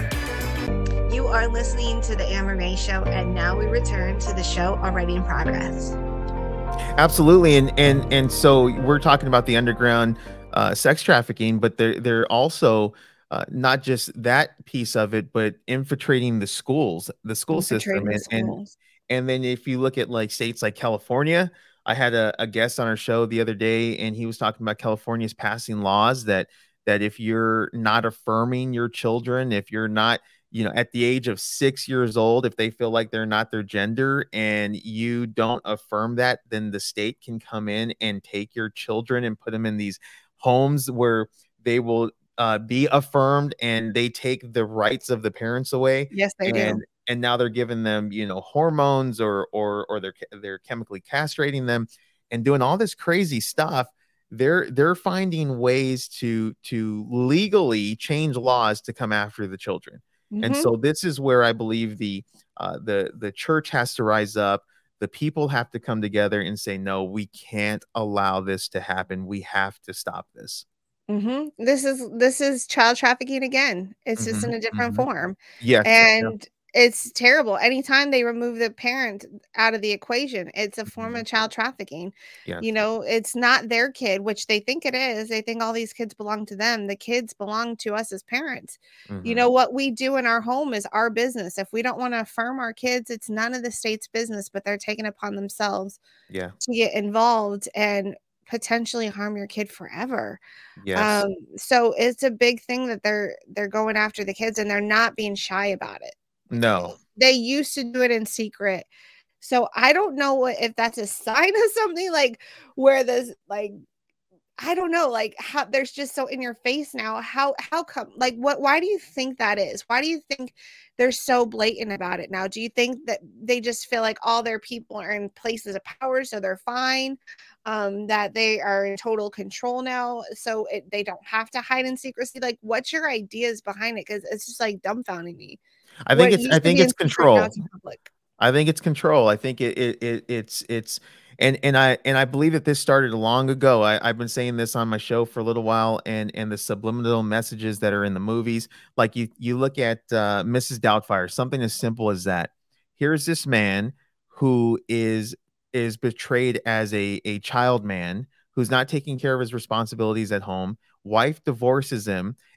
Speaker 1: You are listening to the Amber May Show, and now we return to the show already in progress.
Speaker 2: Absolutely, and and and so we're talking about the underground uh, sex trafficking, but they're they're also uh, not just that piece of it, but infiltrating the schools, the school system,
Speaker 1: The
Speaker 2: and,
Speaker 1: schools.
Speaker 2: and and then if you look at like states like California, I had a, a guest on our show the other day, and he was talking about California's passing laws that that if you're not affirming your children, if you're not, you know, at the age of six years old, if they feel like they're not their gender and you don't affirm that, then the state can come in and take your children and put them in these homes where they will uh, be affirmed, and they take the rights of the parents away.
Speaker 1: Yes, they
Speaker 2: and,
Speaker 1: do.
Speaker 2: And now they're giving them, you know, hormones, or or or they're they're chemically castrating them and doing all this crazy stuff. They're they're finding ways to to legally change laws to come after the children.
Speaker 1: Mm-hmm.
Speaker 2: And so this is where I believe the uh, the the church has to rise up. The people have to come together and say, no, we can't allow this to happen. We have to stop this.
Speaker 1: Mm-hmm. This is this is child trafficking again. It's just
Speaker 2: Mhm,
Speaker 1: in a different
Speaker 2: mhm.
Speaker 1: form.
Speaker 2: Yes.
Speaker 1: And it's terrible. Anytime they remove the parent out of the equation, it's a form of child trafficking.
Speaker 2: Yes.
Speaker 1: You know, it's not their kid, which they think it is. They think all these kids belong to them. The kids belong to us as parents. You
Speaker 2: Mhm.
Speaker 1: know, what we do in our home is our business. If we don't want to affirm our kids, it's none of the state's business, but they're taking upon themselves
Speaker 2: Yeah.
Speaker 1: to get involved and potentially harm your kid forever.
Speaker 2: Yes.
Speaker 1: Um, so it's a big thing that they're they're going after the kids, and they're not being shy about it.
Speaker 2: No.
Speaker 1: They used to do it in secret. So I don't know what, if that's a sign of something, like where this, like, I don't know, like how there's just so in your face now. How how come, like, what, why do you think that is? Why do you think they're so blatant about it now? Do you think that they just feel like all their people are in places of power, so they're fine? Um, that they are in total control now, so it, they don't have to hide in secrecy? Like, what's your ideas behind it? Because it's just like dumbfounding me.
Speaker 2: I think
Speaker 1: What
Speaker 2: it's
Speaker 1: used
Speaker 2: I
Speaker 1: to
Speaker 2: think
Speaker 1: be in
Speaker 2: it's
Speaker 1: secret, now
Speaker 2: control.
Speaker 1: it's in public.
Speaker 2: I think it's control. I think it, it, it it's it's and and I and I believe that this started long ago. I, I've been saying this on my show for a little while, and and the subliminal messages that are in the movies. Like you you look at uh, Missus Doubtfire, something as simple as that. Here's this man who is is betrayed as a a child man who's not taking care of his responsibilities at home. Wife divorces him,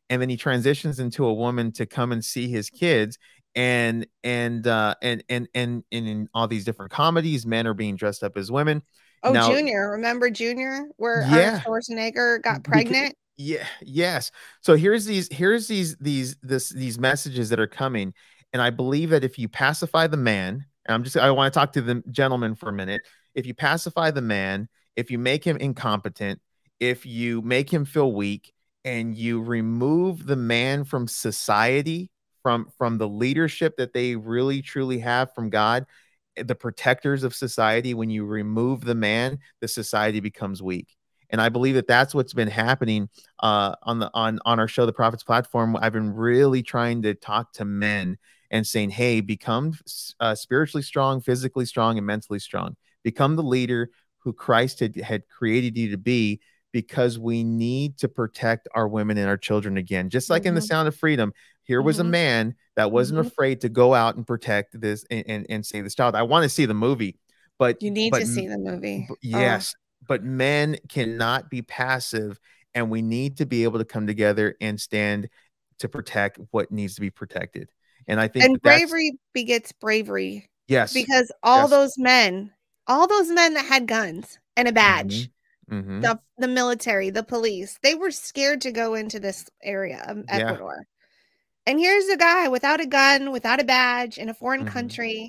Speaker 2: and then he transitions into a woman to come and see his kids. And and uh and and and, and in all these different comedies, men are being dressed up as women.
Speaker 1: Oh,
Speaker 2: Now,
Speaker 1: Junior, remember Junior, where Arnold
Speaker 2: yeah,
Speaker 1: Schwarzenegger got
Speaker 2: beca-
Speaker 1: pregnant?
Speaker 2: yeah, yes. So here's these here's these these this these messages that are coming, and I believe that if you pacify the man, and I'm just I want to talk to the gentleman for a minute. If you pacify the man, if you make him incompetent, if you make him feel weak, and you remove the man from society, from from the leadership that they really truly have from God, the protectors of society, when you remove the man, the society becomes weak. And I believe that that's what's been happening uh, on the on on our show, The Prophets Platform. I've been really trying to talk to men and saying, hey, become uh, spiritually strong, physically strong, and mentally strong. Become the leader who Christ had, had created you to be, because we need to protect our women and our children again. Just like mm-hmm. in The Sound of Freedom, here mm-hmm. was a man that wasn't mm-hmm. afraid to go out and protect this and, and, and save this child. I want to see the movie, but
Speaker 1: you need
Speaker 2: but,
Speaker 1: to see the movie.
Speaker 2: Yes.
Speaker 1: Oh.
Speaker 2: But men cannot be passive, and we need to be able to come together and stand to protect what needs to be protected. And I think
Speaker 1: and
Speaker 2: that
Speaker 1: bravery begets bravery.
Speaker 2: Yes.
Speaker 1: Because all
Speaker 2: yes.
Speaker 1: those men, all those men that had guns and a badge,
Speaker 2: mm-hmm. Mm-hmm.
Speaker 1: the the military, the police, they were scared to go into this area of
Speaker 2: Yeah.
Speaker 1: Ecuador. And here's a guy without a gun, without a badge, in a foreign
Speaker 2: mm-hmm.
Speaker 1: country.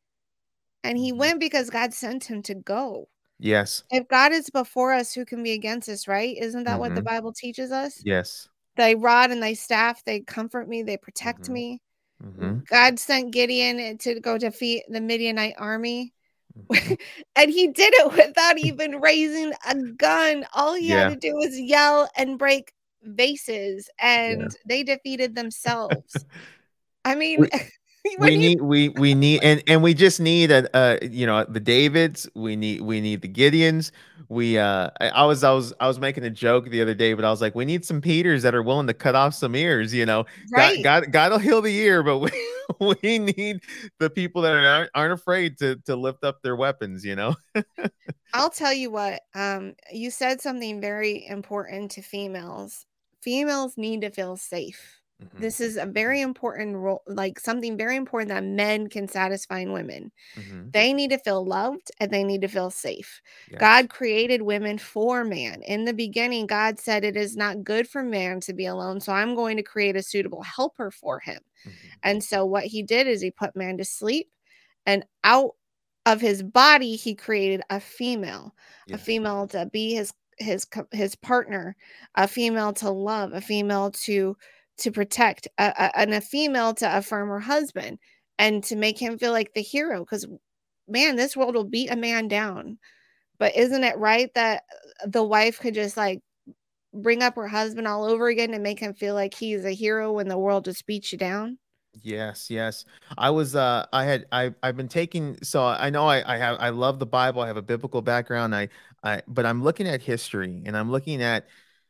Speaker 1: And he
Speaker 2: mm-hmm.
Speaker 1: went because God sent him to go.
Speaker 2: Yes.
Speaker 1: If God is before us, who can be against us, right? Isn't that mm-hmm. what the Bible teaches us?
Speaker 2: Yes.
Speaker 1: Thy rod and thy staff, they comfort me, they protect
Speaker 2: mm-hmm.
Speaker 1: me.
Speaker 2: Mm-hmm.
Speaker 1: God sent Gideon to go defeat the Midianite army. Mm-hmm. And he did it without even raising a gun. All he
Speaker 2: yeah.
Speaker 1: had to do was yell and break vases, and yeah. they defeated themselves. I mean,
Speaker 2: we, we
Speaker 1: you,
Speaker 2: need we we need and and we just need a uh you know the Davids. We need we need the Gideons. We uh I, I was I was I was making a joke the other day, but I was like, we need some Peters that are willing to cut off some ears. You know,
Speaker 1: right?
Speaker 2: God God God'll heal the ear, but we we need the people that aren't aren't afraid to to lift up their weapons. You know.
Speaker 1: I'll tell you what. Um, you said something very important to females. Females need to feel safe. Mm-hmm. This is a very important role, like something very important that men can satisfy in women. Mm-hmm. They need to feel loved and they need to feel safe. Yes. God created women for man. In the beginning, God said it is not good for man to be alone, so I'm going to create a suitable helper for him. Mm-hmm. And so what he did is he put man to sleep, and out of his body, he created a female, yes. a female to be his his his partner, a female to love, a female to to protect, a, a, and a female to affirm her husband and to make him feel like the hero. Because, man, this world will beat a man down. But isn't it right that the wife could just like bring up her husband all over again and make him feel like he's a hero when the world just beats you down?
Speaker 2: Yes, yes. I was uh I had I I've been taking so I know I I have I love the Bible. I have a biblical background. I I but I'm looking at history, and I'm looking at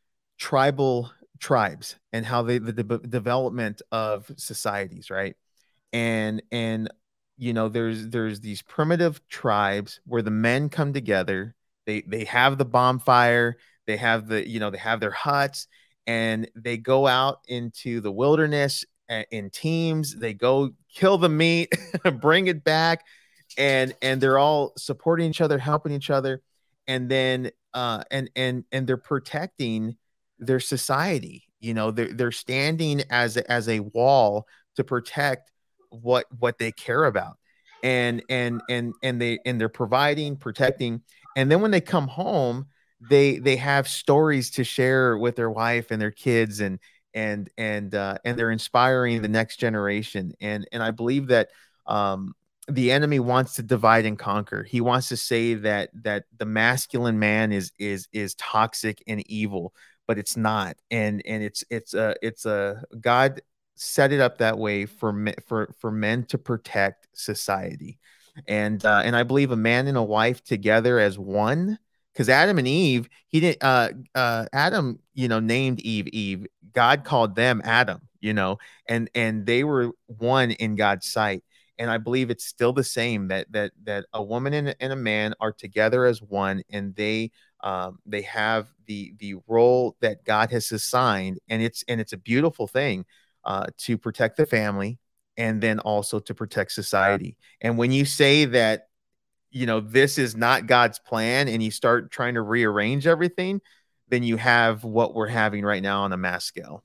Speaker 2: tribal tribes and how they the de- development of societies, right? And and you know, there's there's these primitive tribes where the men come together. They they have the bonfire, they have the you know, they have their huts, and they go out into the wilderness in teams. They go kill the meat, bring it back, and and they're all supporting each other, helping each other, and then uh and and and they're protecting their society. You know, they're they're standing as a, as a wall to protect what what they care about, and and and and they and they're providing, protecting, and then when they come home, they they have stories to share with their wife and their kids, and and and uh, and they're inspiring the next generation. And and I believe that um, the enemy wants to divide and conquer. He wants to say that that the masculine man is is is toxic and evil, but it's not. And and it's it's a it's a God set it up that way for me, for for men to protect society. And uh, and I believe a man and a wife together as one. Because Adam and Eve, he didn't. Uh, uh, Adam, you know, named Eve Eve. God called them Adam, you know, and and they were one in God's sight. And I believe it's still the same, that that that a woman and, and a man are together as one, and they Um, they have the the role that God has assigned, and it's and it's a beautiful thing uh, to protect the family and then also to protect society. And when you say that, you know, this is not God's plan, and you start trying to rearrange everything, then you have what we're having right now on a mass scale.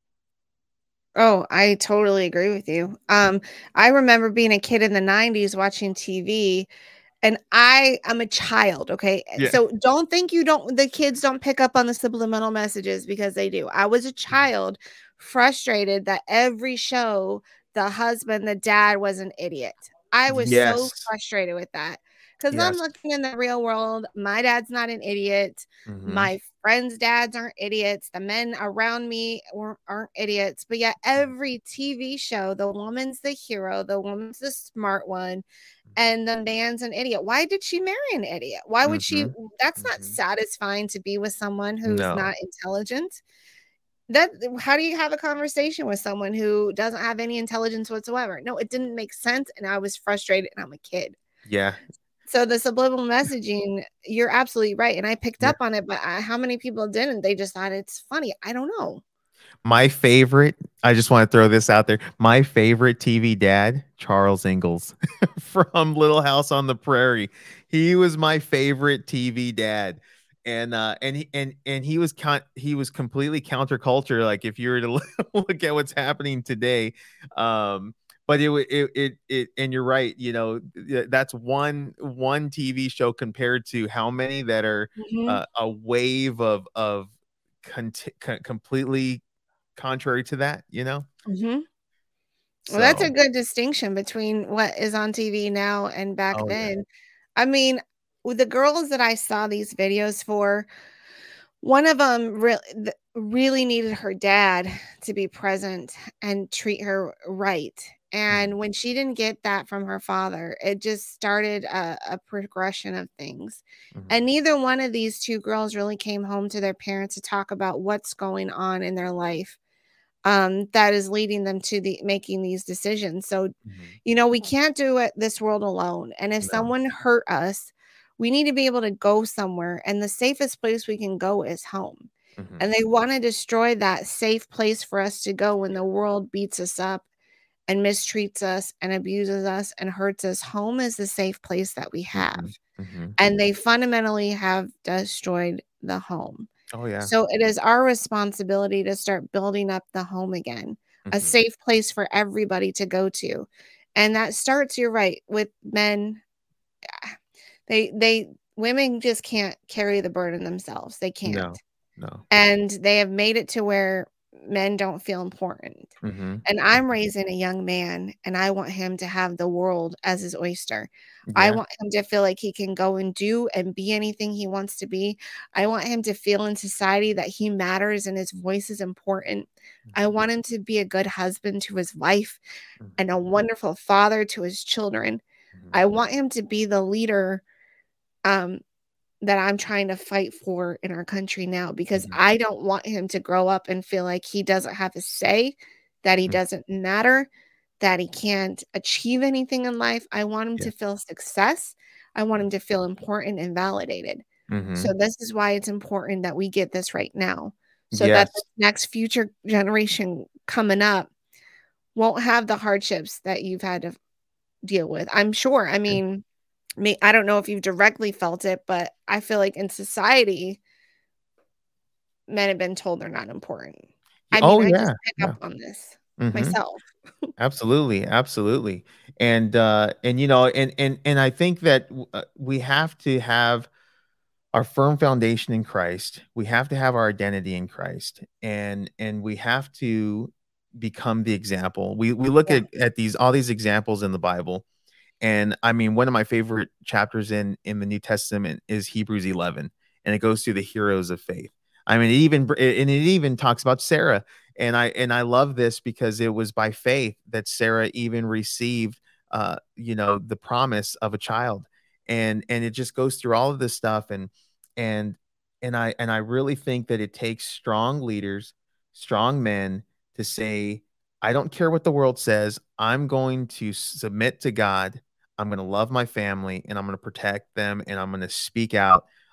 Speaker 1: Oh, I totally agree with you. Um, I remember being a kid in the nineties watching T V, and I am a child, okay?
Speaker 2: Yeah.
Speaker 1: So don't think you don't the kids don't pick up on the subliminal messages, because they do. I was a child frustrated that every show, the husband, the dad was an idiot. I was so
Speaker 2: Yes.
Speaker 1: frustrated with that, because I'm
Speaker 2: Yes.
Speaker 1: looking in the real world. My dad's not an idiot.
Speaker 2: Mhm.
Speaker 1: My friends' dads aren't idiots. The men around me aren't, aren't idiots. But yet every T V show, the woman's the hero, the woman's the smart one, and the man's an idiot. Why did she marry an idiot? Why would she?
Speaker 2: Mhm.
Speaker 1: That's not
Speaker 2: Mhm.
Speaker 1: satisfying to be with someone who's
Speaker 2: No.
Speaker 1: not intelligent. That how do you have a conversation with someone who doesn't have any intelligence whatsoever? No, it didn't make sense, and I was frustrated, and I'm a kid.
Speaker 2: Yeah.
Speaker 1: So the subliminal messaging, you're absolutely right, and I picked
Speaker 2: Yeah.
Speaker 1: up on it, but uh, how many people didn't? They just thought it's funny. I don't know.
Speaker 2: My favorite, I just want to throw this out there. My favorite T V dad, Charles Ingalls from Little House on the Prairie. He was my favorite T V dad. And uh and he and and he was con- he was completely counterculture, like if you were to look at what's happening today. Um but it wa- it it it and you're right, you know, th- that's one one T V show compared to how many that are
Speaker 1: Mhm.
Speaker 2: uh, a wave of of conti- co- completely contrary to that, you know?
Speaker 1: Mhm. Well, that's a
Speaker 2: So,
Speaker 1: good distinction between what is on T V now and back
Speaker 2: oh yeah.
Speaker 1: then. I mean, with the girls that I saw these videos for, one of them really really needed her dad to be present and treat her right.
Speaker 2: Mhm,
Speaker 1: And when she didn't get that from her father, it just started a, a progression of things.
Speaker 2: mhm,
Speaker 1: And neither one of these two girls really came home to their parents to talk about what's going on in their life, um, that is leading them to the making these decisions. So,
Speaker 2: mhm.
Speaker 1: you know, we can't do it this world alone. And if
Speaker 2: No.
Speaker 1: someone hurt us, we need to be able to go somewhere. And the safest place we can go is home.
Speaker 2: Mhm.
Speaker 1: And they want to destroy that safe place for us to go when the world beats us up and mistreats us and abuses us and hurts us. Home is the safe place that we have.
Speaker 2: Mhm, mhm.
Speaker 1: And they fundamentally have destroyed the home.
Speaker 2: Oh yeah.
Speaker 1: So it is our responsibility to start building up the home again, a
Speaker 2: Mhm.
Speaker 1: safe place for everybody to go to. And that starts, you're right, with men. Ah, They they women just can't carry the burden themselves. They can't.
Speaker 2: No. No.
Speaker 1: And they have made it to where men don't feel important.
Speaker 2: Mhm.
Speaker 1: And I'm raising a young man, and I want him to have the world as his oyster. I
Speaker 2: Yeah.
Speaker 1: want him to feel like he can go and do and be anything he wants to be. I want him to feel in society that he matters and his voice is important. I
Speaker 2: Mhm,
Speaker 1: want him to be a good husband to his wife
Speaker 2: mhm,
Speaker 1: and a wonderful father to his children.
Speaker 2: mhm.
Speaker 1: I want him to be the leader, um, that I'm trying to fight for in our country now, because
Speaker 2: Mhm,
Speaker 1: I don't want him to grow up and feel like he doesn't have a say, that he
Speaker 2: mhm.
Speaker 1: doesn't matter, that he can't achieve anything in life. I want him
Speaker 2: Yeah.
Speaker 1: to feel success. I want him to feel important and validated. So
Speaker 2: Mhm.
Speaker 1: this is why it's important that we get this right now, so that the
Speaker 2: Yes.
Speaker 1: next future generation coming up won't have the hardships that you've had to deal with. I'm sure. I
Speaker 2: Yeah.
Speaker 1: mean, me, I don't know if you've directly felt it, but I feel like in society, men have been told they're not important.
Speaker 2: Y
Speaker 1: I mean,
Speaker 2: Oh
Speaker 1: I just
Speaker 2: yeah.
Speaker 1: pick up
Speaker 2: Yeah.
Speaker 1: on this
Speaker 2: Mhm.
Speaker 1: myself.
Speaker 2: Absolutely, absolutely. And uh and you know, and and and I think that w- uh, we have to have our firm foundation in Christ. We have to have our identity in Christ, and and we have to become the example. We we look
Speaker 1: Yeah.
Speaker 2: at at these all these examples in the Bible, and I mean, one of my favorite chapters in in the New Testament is Hebrews eleven, and it goes through the heroes of faith. I mean, it even br- and it even talks about Sarah, and I and I love this because it was by faith that Sarah even received, uh, you know, the promise of a child, and and it just goes through all of this stuff, and and and I and I really think that it takes strong leaders, strong men to say, I don't care what the world says. I'm going to submit to God. I'm going to love my family, and I'm going to protect them, and I'm going to speak out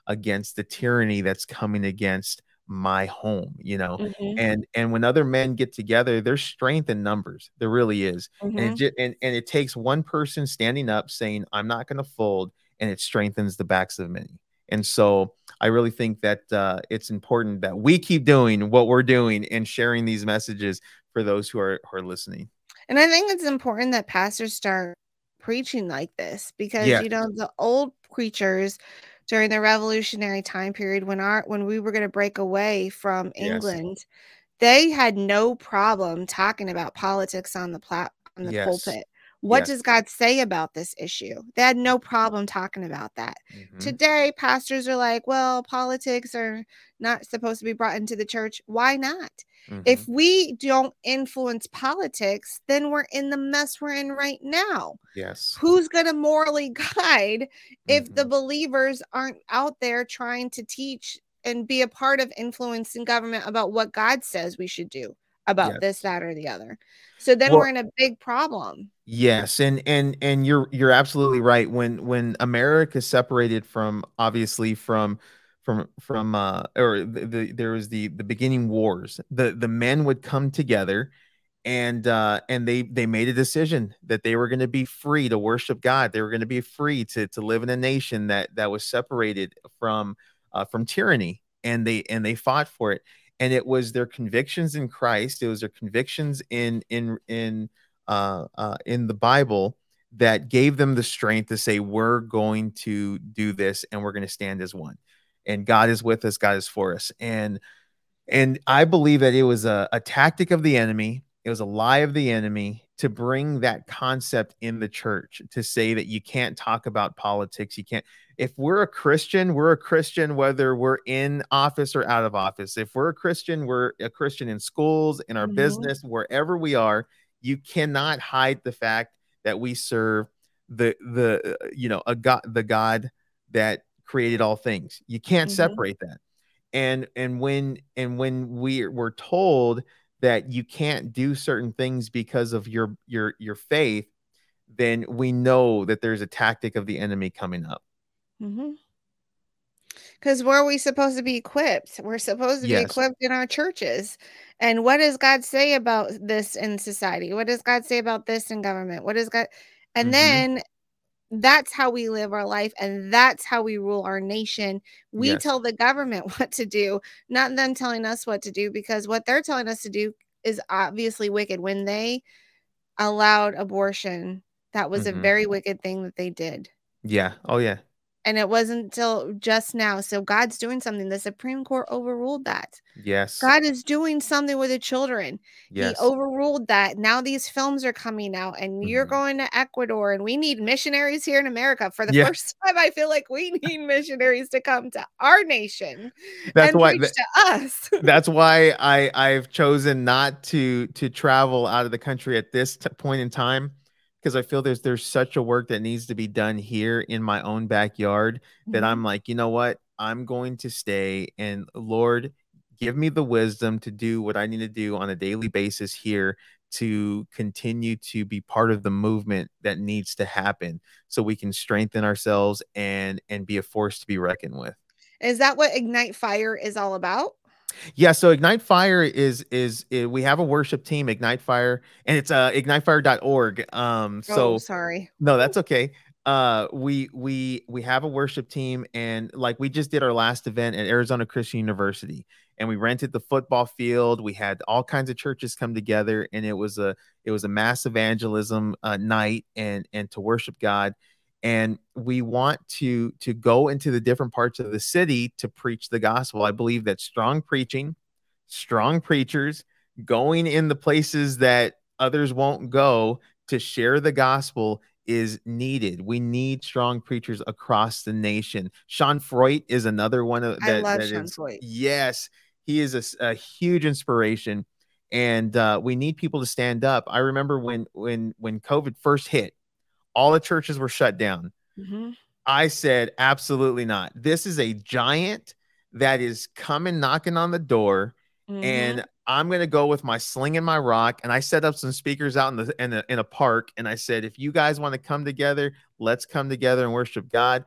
Speaker 2: against the tyranny that's coming against my home, you know.
Speaker 1: Mhm.
Speaker 2: And and when other men get together, there's strength in numbers. There really is. And it
Speaker 1: Mhm.
Speaker 2: just and, and it takes one person standing up saying, I'm not going to fold, and it strengthens the backs of many. And so I really think that uh, it's important that we keep doing what we're doing and sharing these messages for those who are, who are listening.
Speaker 1: And I think it's important that pastors start preaching like this because,
Speaker 2: Yes.
Speaker 1: you know, the old preachers during the revolutionary time period when our when we were going to break away from
Speaker 2: Yes.
Speaker 1: England, they had no problem talking about politics on the plat on the
Speaker 2: Yes.
Speaker 1: pulpit. What
Speaker 2: Yes.
Speaker 1: does God say about this issue? They had no problem talking about that.
Speaker 2: Mhm.
Speaker 1: Today, pastors are like, well, politics are not supposed to be brought into the church. Why not? If
Speaker 2: Mhm.
Speaker 1: we don't influence politics, then we're in the mess we're in right now.
Speaker 2: Yes.
Speaker 1: Who's going to morally guide if the
Speaker 2: Mhm.
Speaker 1: believers aren't out there trying to teach and be a part of influencing government about what God says we should do about
Speaker 2: Yes.
Speaker 1: this, that, or the other? So then
Speaker 2: Well,
Speaker 1: we're in a big problem.
Speaker 2: yes, and and and you're you're absolutely right. When when America separated from obviously from from from uh or the, the there was the the beginning wars, the the men would come together, and uh and they they made a decision that they were going to be free to worship God. They were going to be free to to live in a nation that that was separated from uh from tyranny, and they and they fought for it. And it was their convictions in Christ, it was their convictions in in in uh, uh, in the Bible that gave them the strength to say, we're going to do this and we're going to stand as one. And God is with us, God is for us. And and I believe that it was a, a tactic of the enemy. It was a lie of the enemy to bring that concept in the church, to say that you can't talk about politics. You can't. If we're a Christian, we're a Christian, whether we're in office or out of office. If we're a Christian, we're a Christian in schools, in our
Speaker 1: Mhm.
Speaker 2: business, wherever we are. You cannot hide the fact that we serve the, the, uh, you know, a God, the God that created all things. You can't
Speaker 1: Mhm.
Speaker 2: separate that. And and when and when we we're told that you can't do certain things because of your your your faith, then we know that there's a tactic of the enemy coming up.
Speaker 1: Mhm. Because where are we supposed to be equipped? We're supposed to be
Speaker 2: Yes.
Speaker 1: equipped in our churches. And what does God say about this in society? What does God say about this in government? What does God? And
Speaker 2: Hmm.
Speaker 1: then that's how we live our life, and that's how we rule our nation. We
Speaker 2: Yes.
Speaker 1: tell the government what to do, not them telling us what to do, because what they're telling us to do is obviously wicked. When they allowed abortion, that was a
Speaker 2: Hmm.
Speaker 1: very wicked thing that they did.
Speaker 2: Yeah. Oh yeah.
Speaker 1: And it wasn't until just now. So God's doing something. The Supreme Court overruled that.
Speaker 2: Yes.
Speaker 1: God is doing something with the children. He
Speaker 2: Yes.
Speaker 1: overruled that. Now these films are coming out, and you're
Speaker 2: Hmm.
Speaker 1: going to Ecuador, and we need missionaries here in America. For the
Speaker 2: Yeah.
Speaker 1: first time, I feel like we need missionaries to come to our nation
Speaker 2: That's
Speaker 1: and
Speaker 2: why.
Speaker 1: preach to us.
Speaker 2: That's why I I've chosen not to to travel out of the country at this t- point in time, because I feel there's there's such a work that needs to be done here in my own backyard that I'm
Speaker 1: Mhm.
Speaker 2: like, you know what? I'm going to stay, and Lord, give me the wisdom to do what I need to do on a daily basis here to continue to be part of the movement that needs to happen so we can strengthen ourselves and and be a force to be reckoned with.
Speaker 1: Is that what Ignite Fire is all about?
Speaker 2: Yeah, so Ignite Fire is is uh, we have a worship team, Ignite Fire, and it's uh ignite fire dot org. Um,
Speaker 1: Oh,
Speaker 2: so
Speaker 1: sorry.
Speaker 2: no, that's okay. Uh, we we we have a worship team, and like we just did our last event at Arizona Christian University, and we rented the football field. We had all kinds of churches come together, and it was a it was a mass evangelism uh, night, and and to worship God. And we want to to go into the different parts of the city to preach the gospel. I believe that strong preaching, strong preachers, going in the places that others won't go to share the gospel is needed. We need strong preachers across the nation. Sean Freud is another one of
Speaker 1: I
Speaker 2: that
Speaker 1: love
Speaker 2: that
Speaker 1: Sean
Speaker 2: is,
Speaker 1: Foyt.
Speaker 2: yes, he is a, s- a huge inspiration, and uh, we need people to stand up. I remember when when when COVID first hit, all the churches were shut down.
Speaker 1: Mhm.
Speaker 2: I said, absolutely not. This is a giant that is coming knocking on the door,
Speaker 1: Mhm.
Speaker 2: and I'm going to go with my sling and my rock. And I set up some speakers out in the in a, in a park, and I said, if you guys want to come together, let's come together and worship God.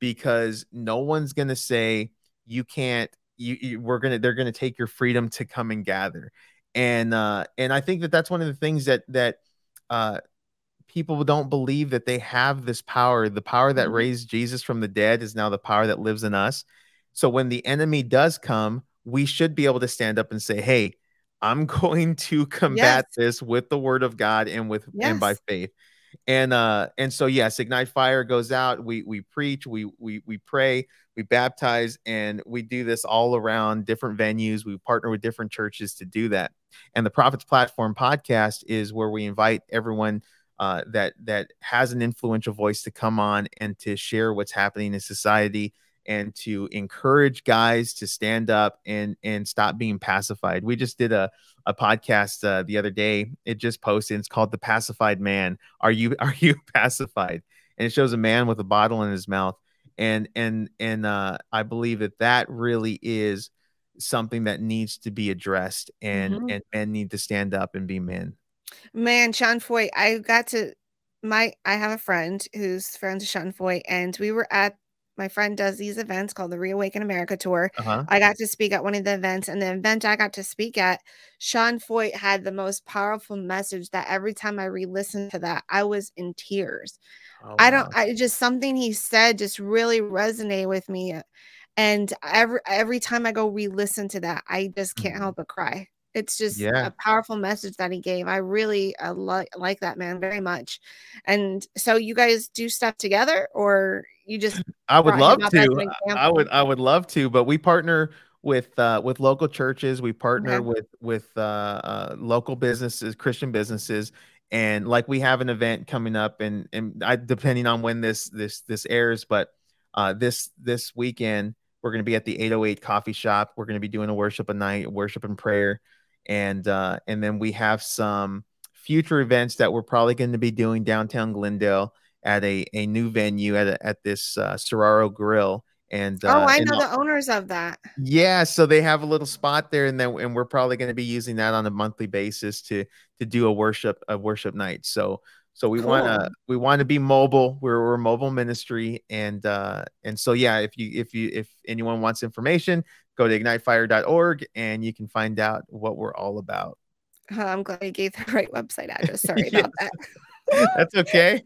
Speaker 2: because no one's going to say you can't, you, you we're going to, they're going to take your freedom to come and gather. And, uh, and I think that that's one of the things that, that, uh, people don't believe, that they have this power. The power that
Speaker 1: Mhm.
Speaker 2: raised Jesus from the dead is now the power that lives in us. So when the enemy does come, we should be able to stand up and say, hey, I'm going to combat
Speaker 1: Yes.
Speaker 2: this with the word of God and with, and by
Speaker 1: Yes.
Speaker 2: faith. And, uh, and so, yes, Ignite Fire goes out. We, we preach, we, we, we pray, we baptize, and we do this all around different venues. We partner with different churches to do that. And the Prophets Platform podcast is where we invite everyone uh, that, that has an influential voice to come on and to share what's happening in society, and to encourage guys to stand up and, and stop being pacified. We just did a, a podcast uh, the other day. It just posted. It's called The Pacified Man. Are you, are you pacified? And it shows a man with a bottle in his mouth. And, and, and uh, I believe that that really is something that needs to be addressed, and,
Speaker 1: Mhm.
Speaker 2: and men need to stand up and be men.
Speaker 1: Man, Sean Foy, I got to my I have a friend who's friends with Sean Foy, and we were at my friend does these events called the Reawaken America Tour.
Speaker 2: Uh-huh.
Speaker 1: I got to speak at one of the events, and the event I got to speak at, Sean Foy had the most powerful message that every time I re-listened to that, I was in tears.
Speaker 2: Oh,
Speaker 1: I don't
Speaker 2: wow.
Speaker 1: I just something he said just really resonated with me. And every every time I go re-listen to that, I just can't
Speaker 2: Mhm.
Speaker 1: help but cry. It's just
Speaker 2: Yeah.
Speaker 1: a powerful message that he gave. I really uh, li like that man very much. And so you guys do stuff together, or you just
Speaker 2: I would
Speaker 1: brought
Speaker 2: love
Speaker 1: him up as
Speaker 2: to.
Speaker 1: an
Speaker 2: I I would,
Speaker 1: example?
Speaker 2: I would love to, but we partner with, uh, with local churches. We partner
Speaker 1: Okay.
Speaker 2: with, with, uh, uh, local businesses, Christian businesses. And like, we have an event coming up, and, and I, depending on when this, this, this airs, but, uh, this, this weekend, we're going to be at the eight oh eight coffee shop. We're going to be doing a worship a night, worship and prayer. And, uh, and then we have some future events that we're probably going to be doing downtown Glendale at a, a new venue at, a, at this, uh, Serraro Grill. And,
Speaker 1: Oh,
Speaker 2: uh,
Speaker 1: I
Speaker 2: and
Speaker 1: know
Speaker 2: I'll-
Speaker 1: the owners of that.
Speaker 2: yeah, so they have a little spot there, and then, and we're probably going to be using that on a monthly basis to, to do a worship, a worship night. So, so we want to,
Speaker 1: Cool.
Speaker 2: we want to be mobile. We're, we're a mobile ministry. And, uh, and so, yeah, if you, if you, if anyone wants information, go to ignite fire dot org and you can find out what we're all about.
Speaker 1: Oh, I'm glad you gave the right website address. Sorry
Speaker 2: Yes.
Speaker 1: about that.
Speaker 2: That's okay.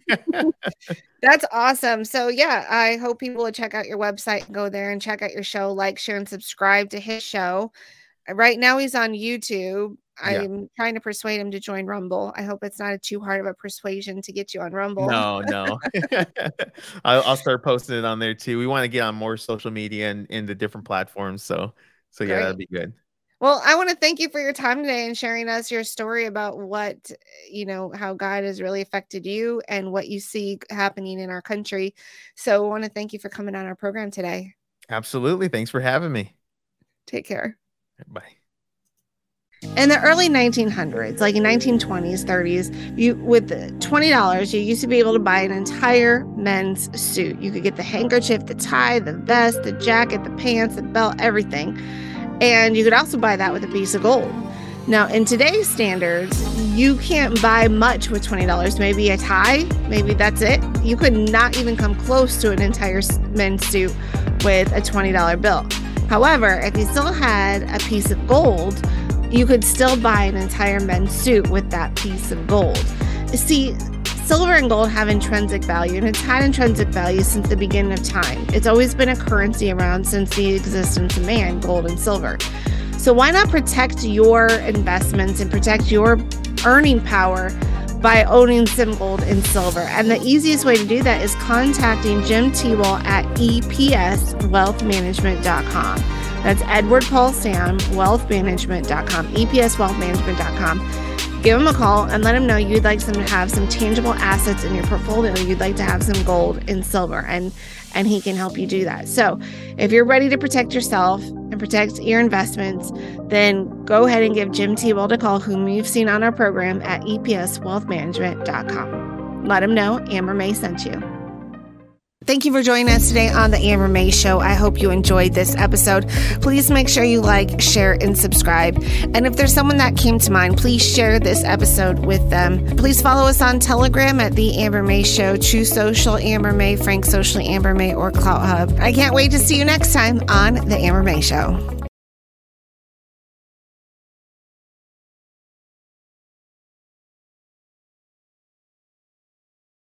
Speaker 1: That's awesome. So yeah, I hope people will check out your website and go there and check out your show, like, share, and subscribe to his show. Uh, Right now he's on YouTube.
Speaker 2: Yeah.
Speaker 1: I'm trying to persuade him to join Rumble. I hope it's not a too hard of a persuasion to get you on Rumble.
Speaker 2: No, no. I'll, I'll start posting it on there too. We want to get on more social media and in the different platforms. So, so yeah,
Speaker 1: Great.
Speaker 2: that'd be good.
Speaker 1: Well, I want to thank you for your time today and sharing us your story about what, you know, how God has really affected you and what you see happening in our country. So I want to thank you for coming on our program today.
Speaker 2: Absolutely. Thanks for having me.
Speaker 1: Take care.
Speaker 2: Bye.
Speaker 1: In the early nineteen hundreds, like in nineteen twenties, thirties, you with twenty dollars, you used to be able to buy an entire men's suit. You could get the handkerchief, the tie, the vest, the jacket, the pants, the belt, everything. And you could also buy that with a piece of gold. Now, in today's standards, you can't buy much with twenty dollars. Maybe a tie, maybe that's it. You could not even come close to an entire men's suit with a twenty dollar bill. However, if you still had a piece of gold, you could still buy an entire men's suit with that piece of gold. See, silver and gold have intrinsic value, and it's had intrinsic value since the beginning of time. It's always been a currency around since the existence of man, gold and silver. So why not protect your investments and protect your earning power by owning some gold and silver? And the easiest way to do that is contacting Jim Tebow at E P S wealth management dot com. That's Edward Paul Sam, wealth management dot com, E P S wealth management dot com. Give him a call and let him know you'd like some to have some tangible assets in your portfolio. You'd like to have some gold and silver, and, and he can help you do that. So if you're ready to protect yourself and protect your investments, then go ahead and give Jim Tebow a call, whom you've seen on our program at E P S wealth management dot com. Let him know Amber May sent you. Thank you for joining us today on the Amber May Show. I hope you enjoyed this episode. Please make sure you like, share, and subscribe. And if there's someone that came to mind, please share this episode with them. Please follow us on Telegram at The Amber May Show, True Social Amber May, Frank Socially Amber May, or Clout Hub. I can't wait to see you next time on the Amber May Show.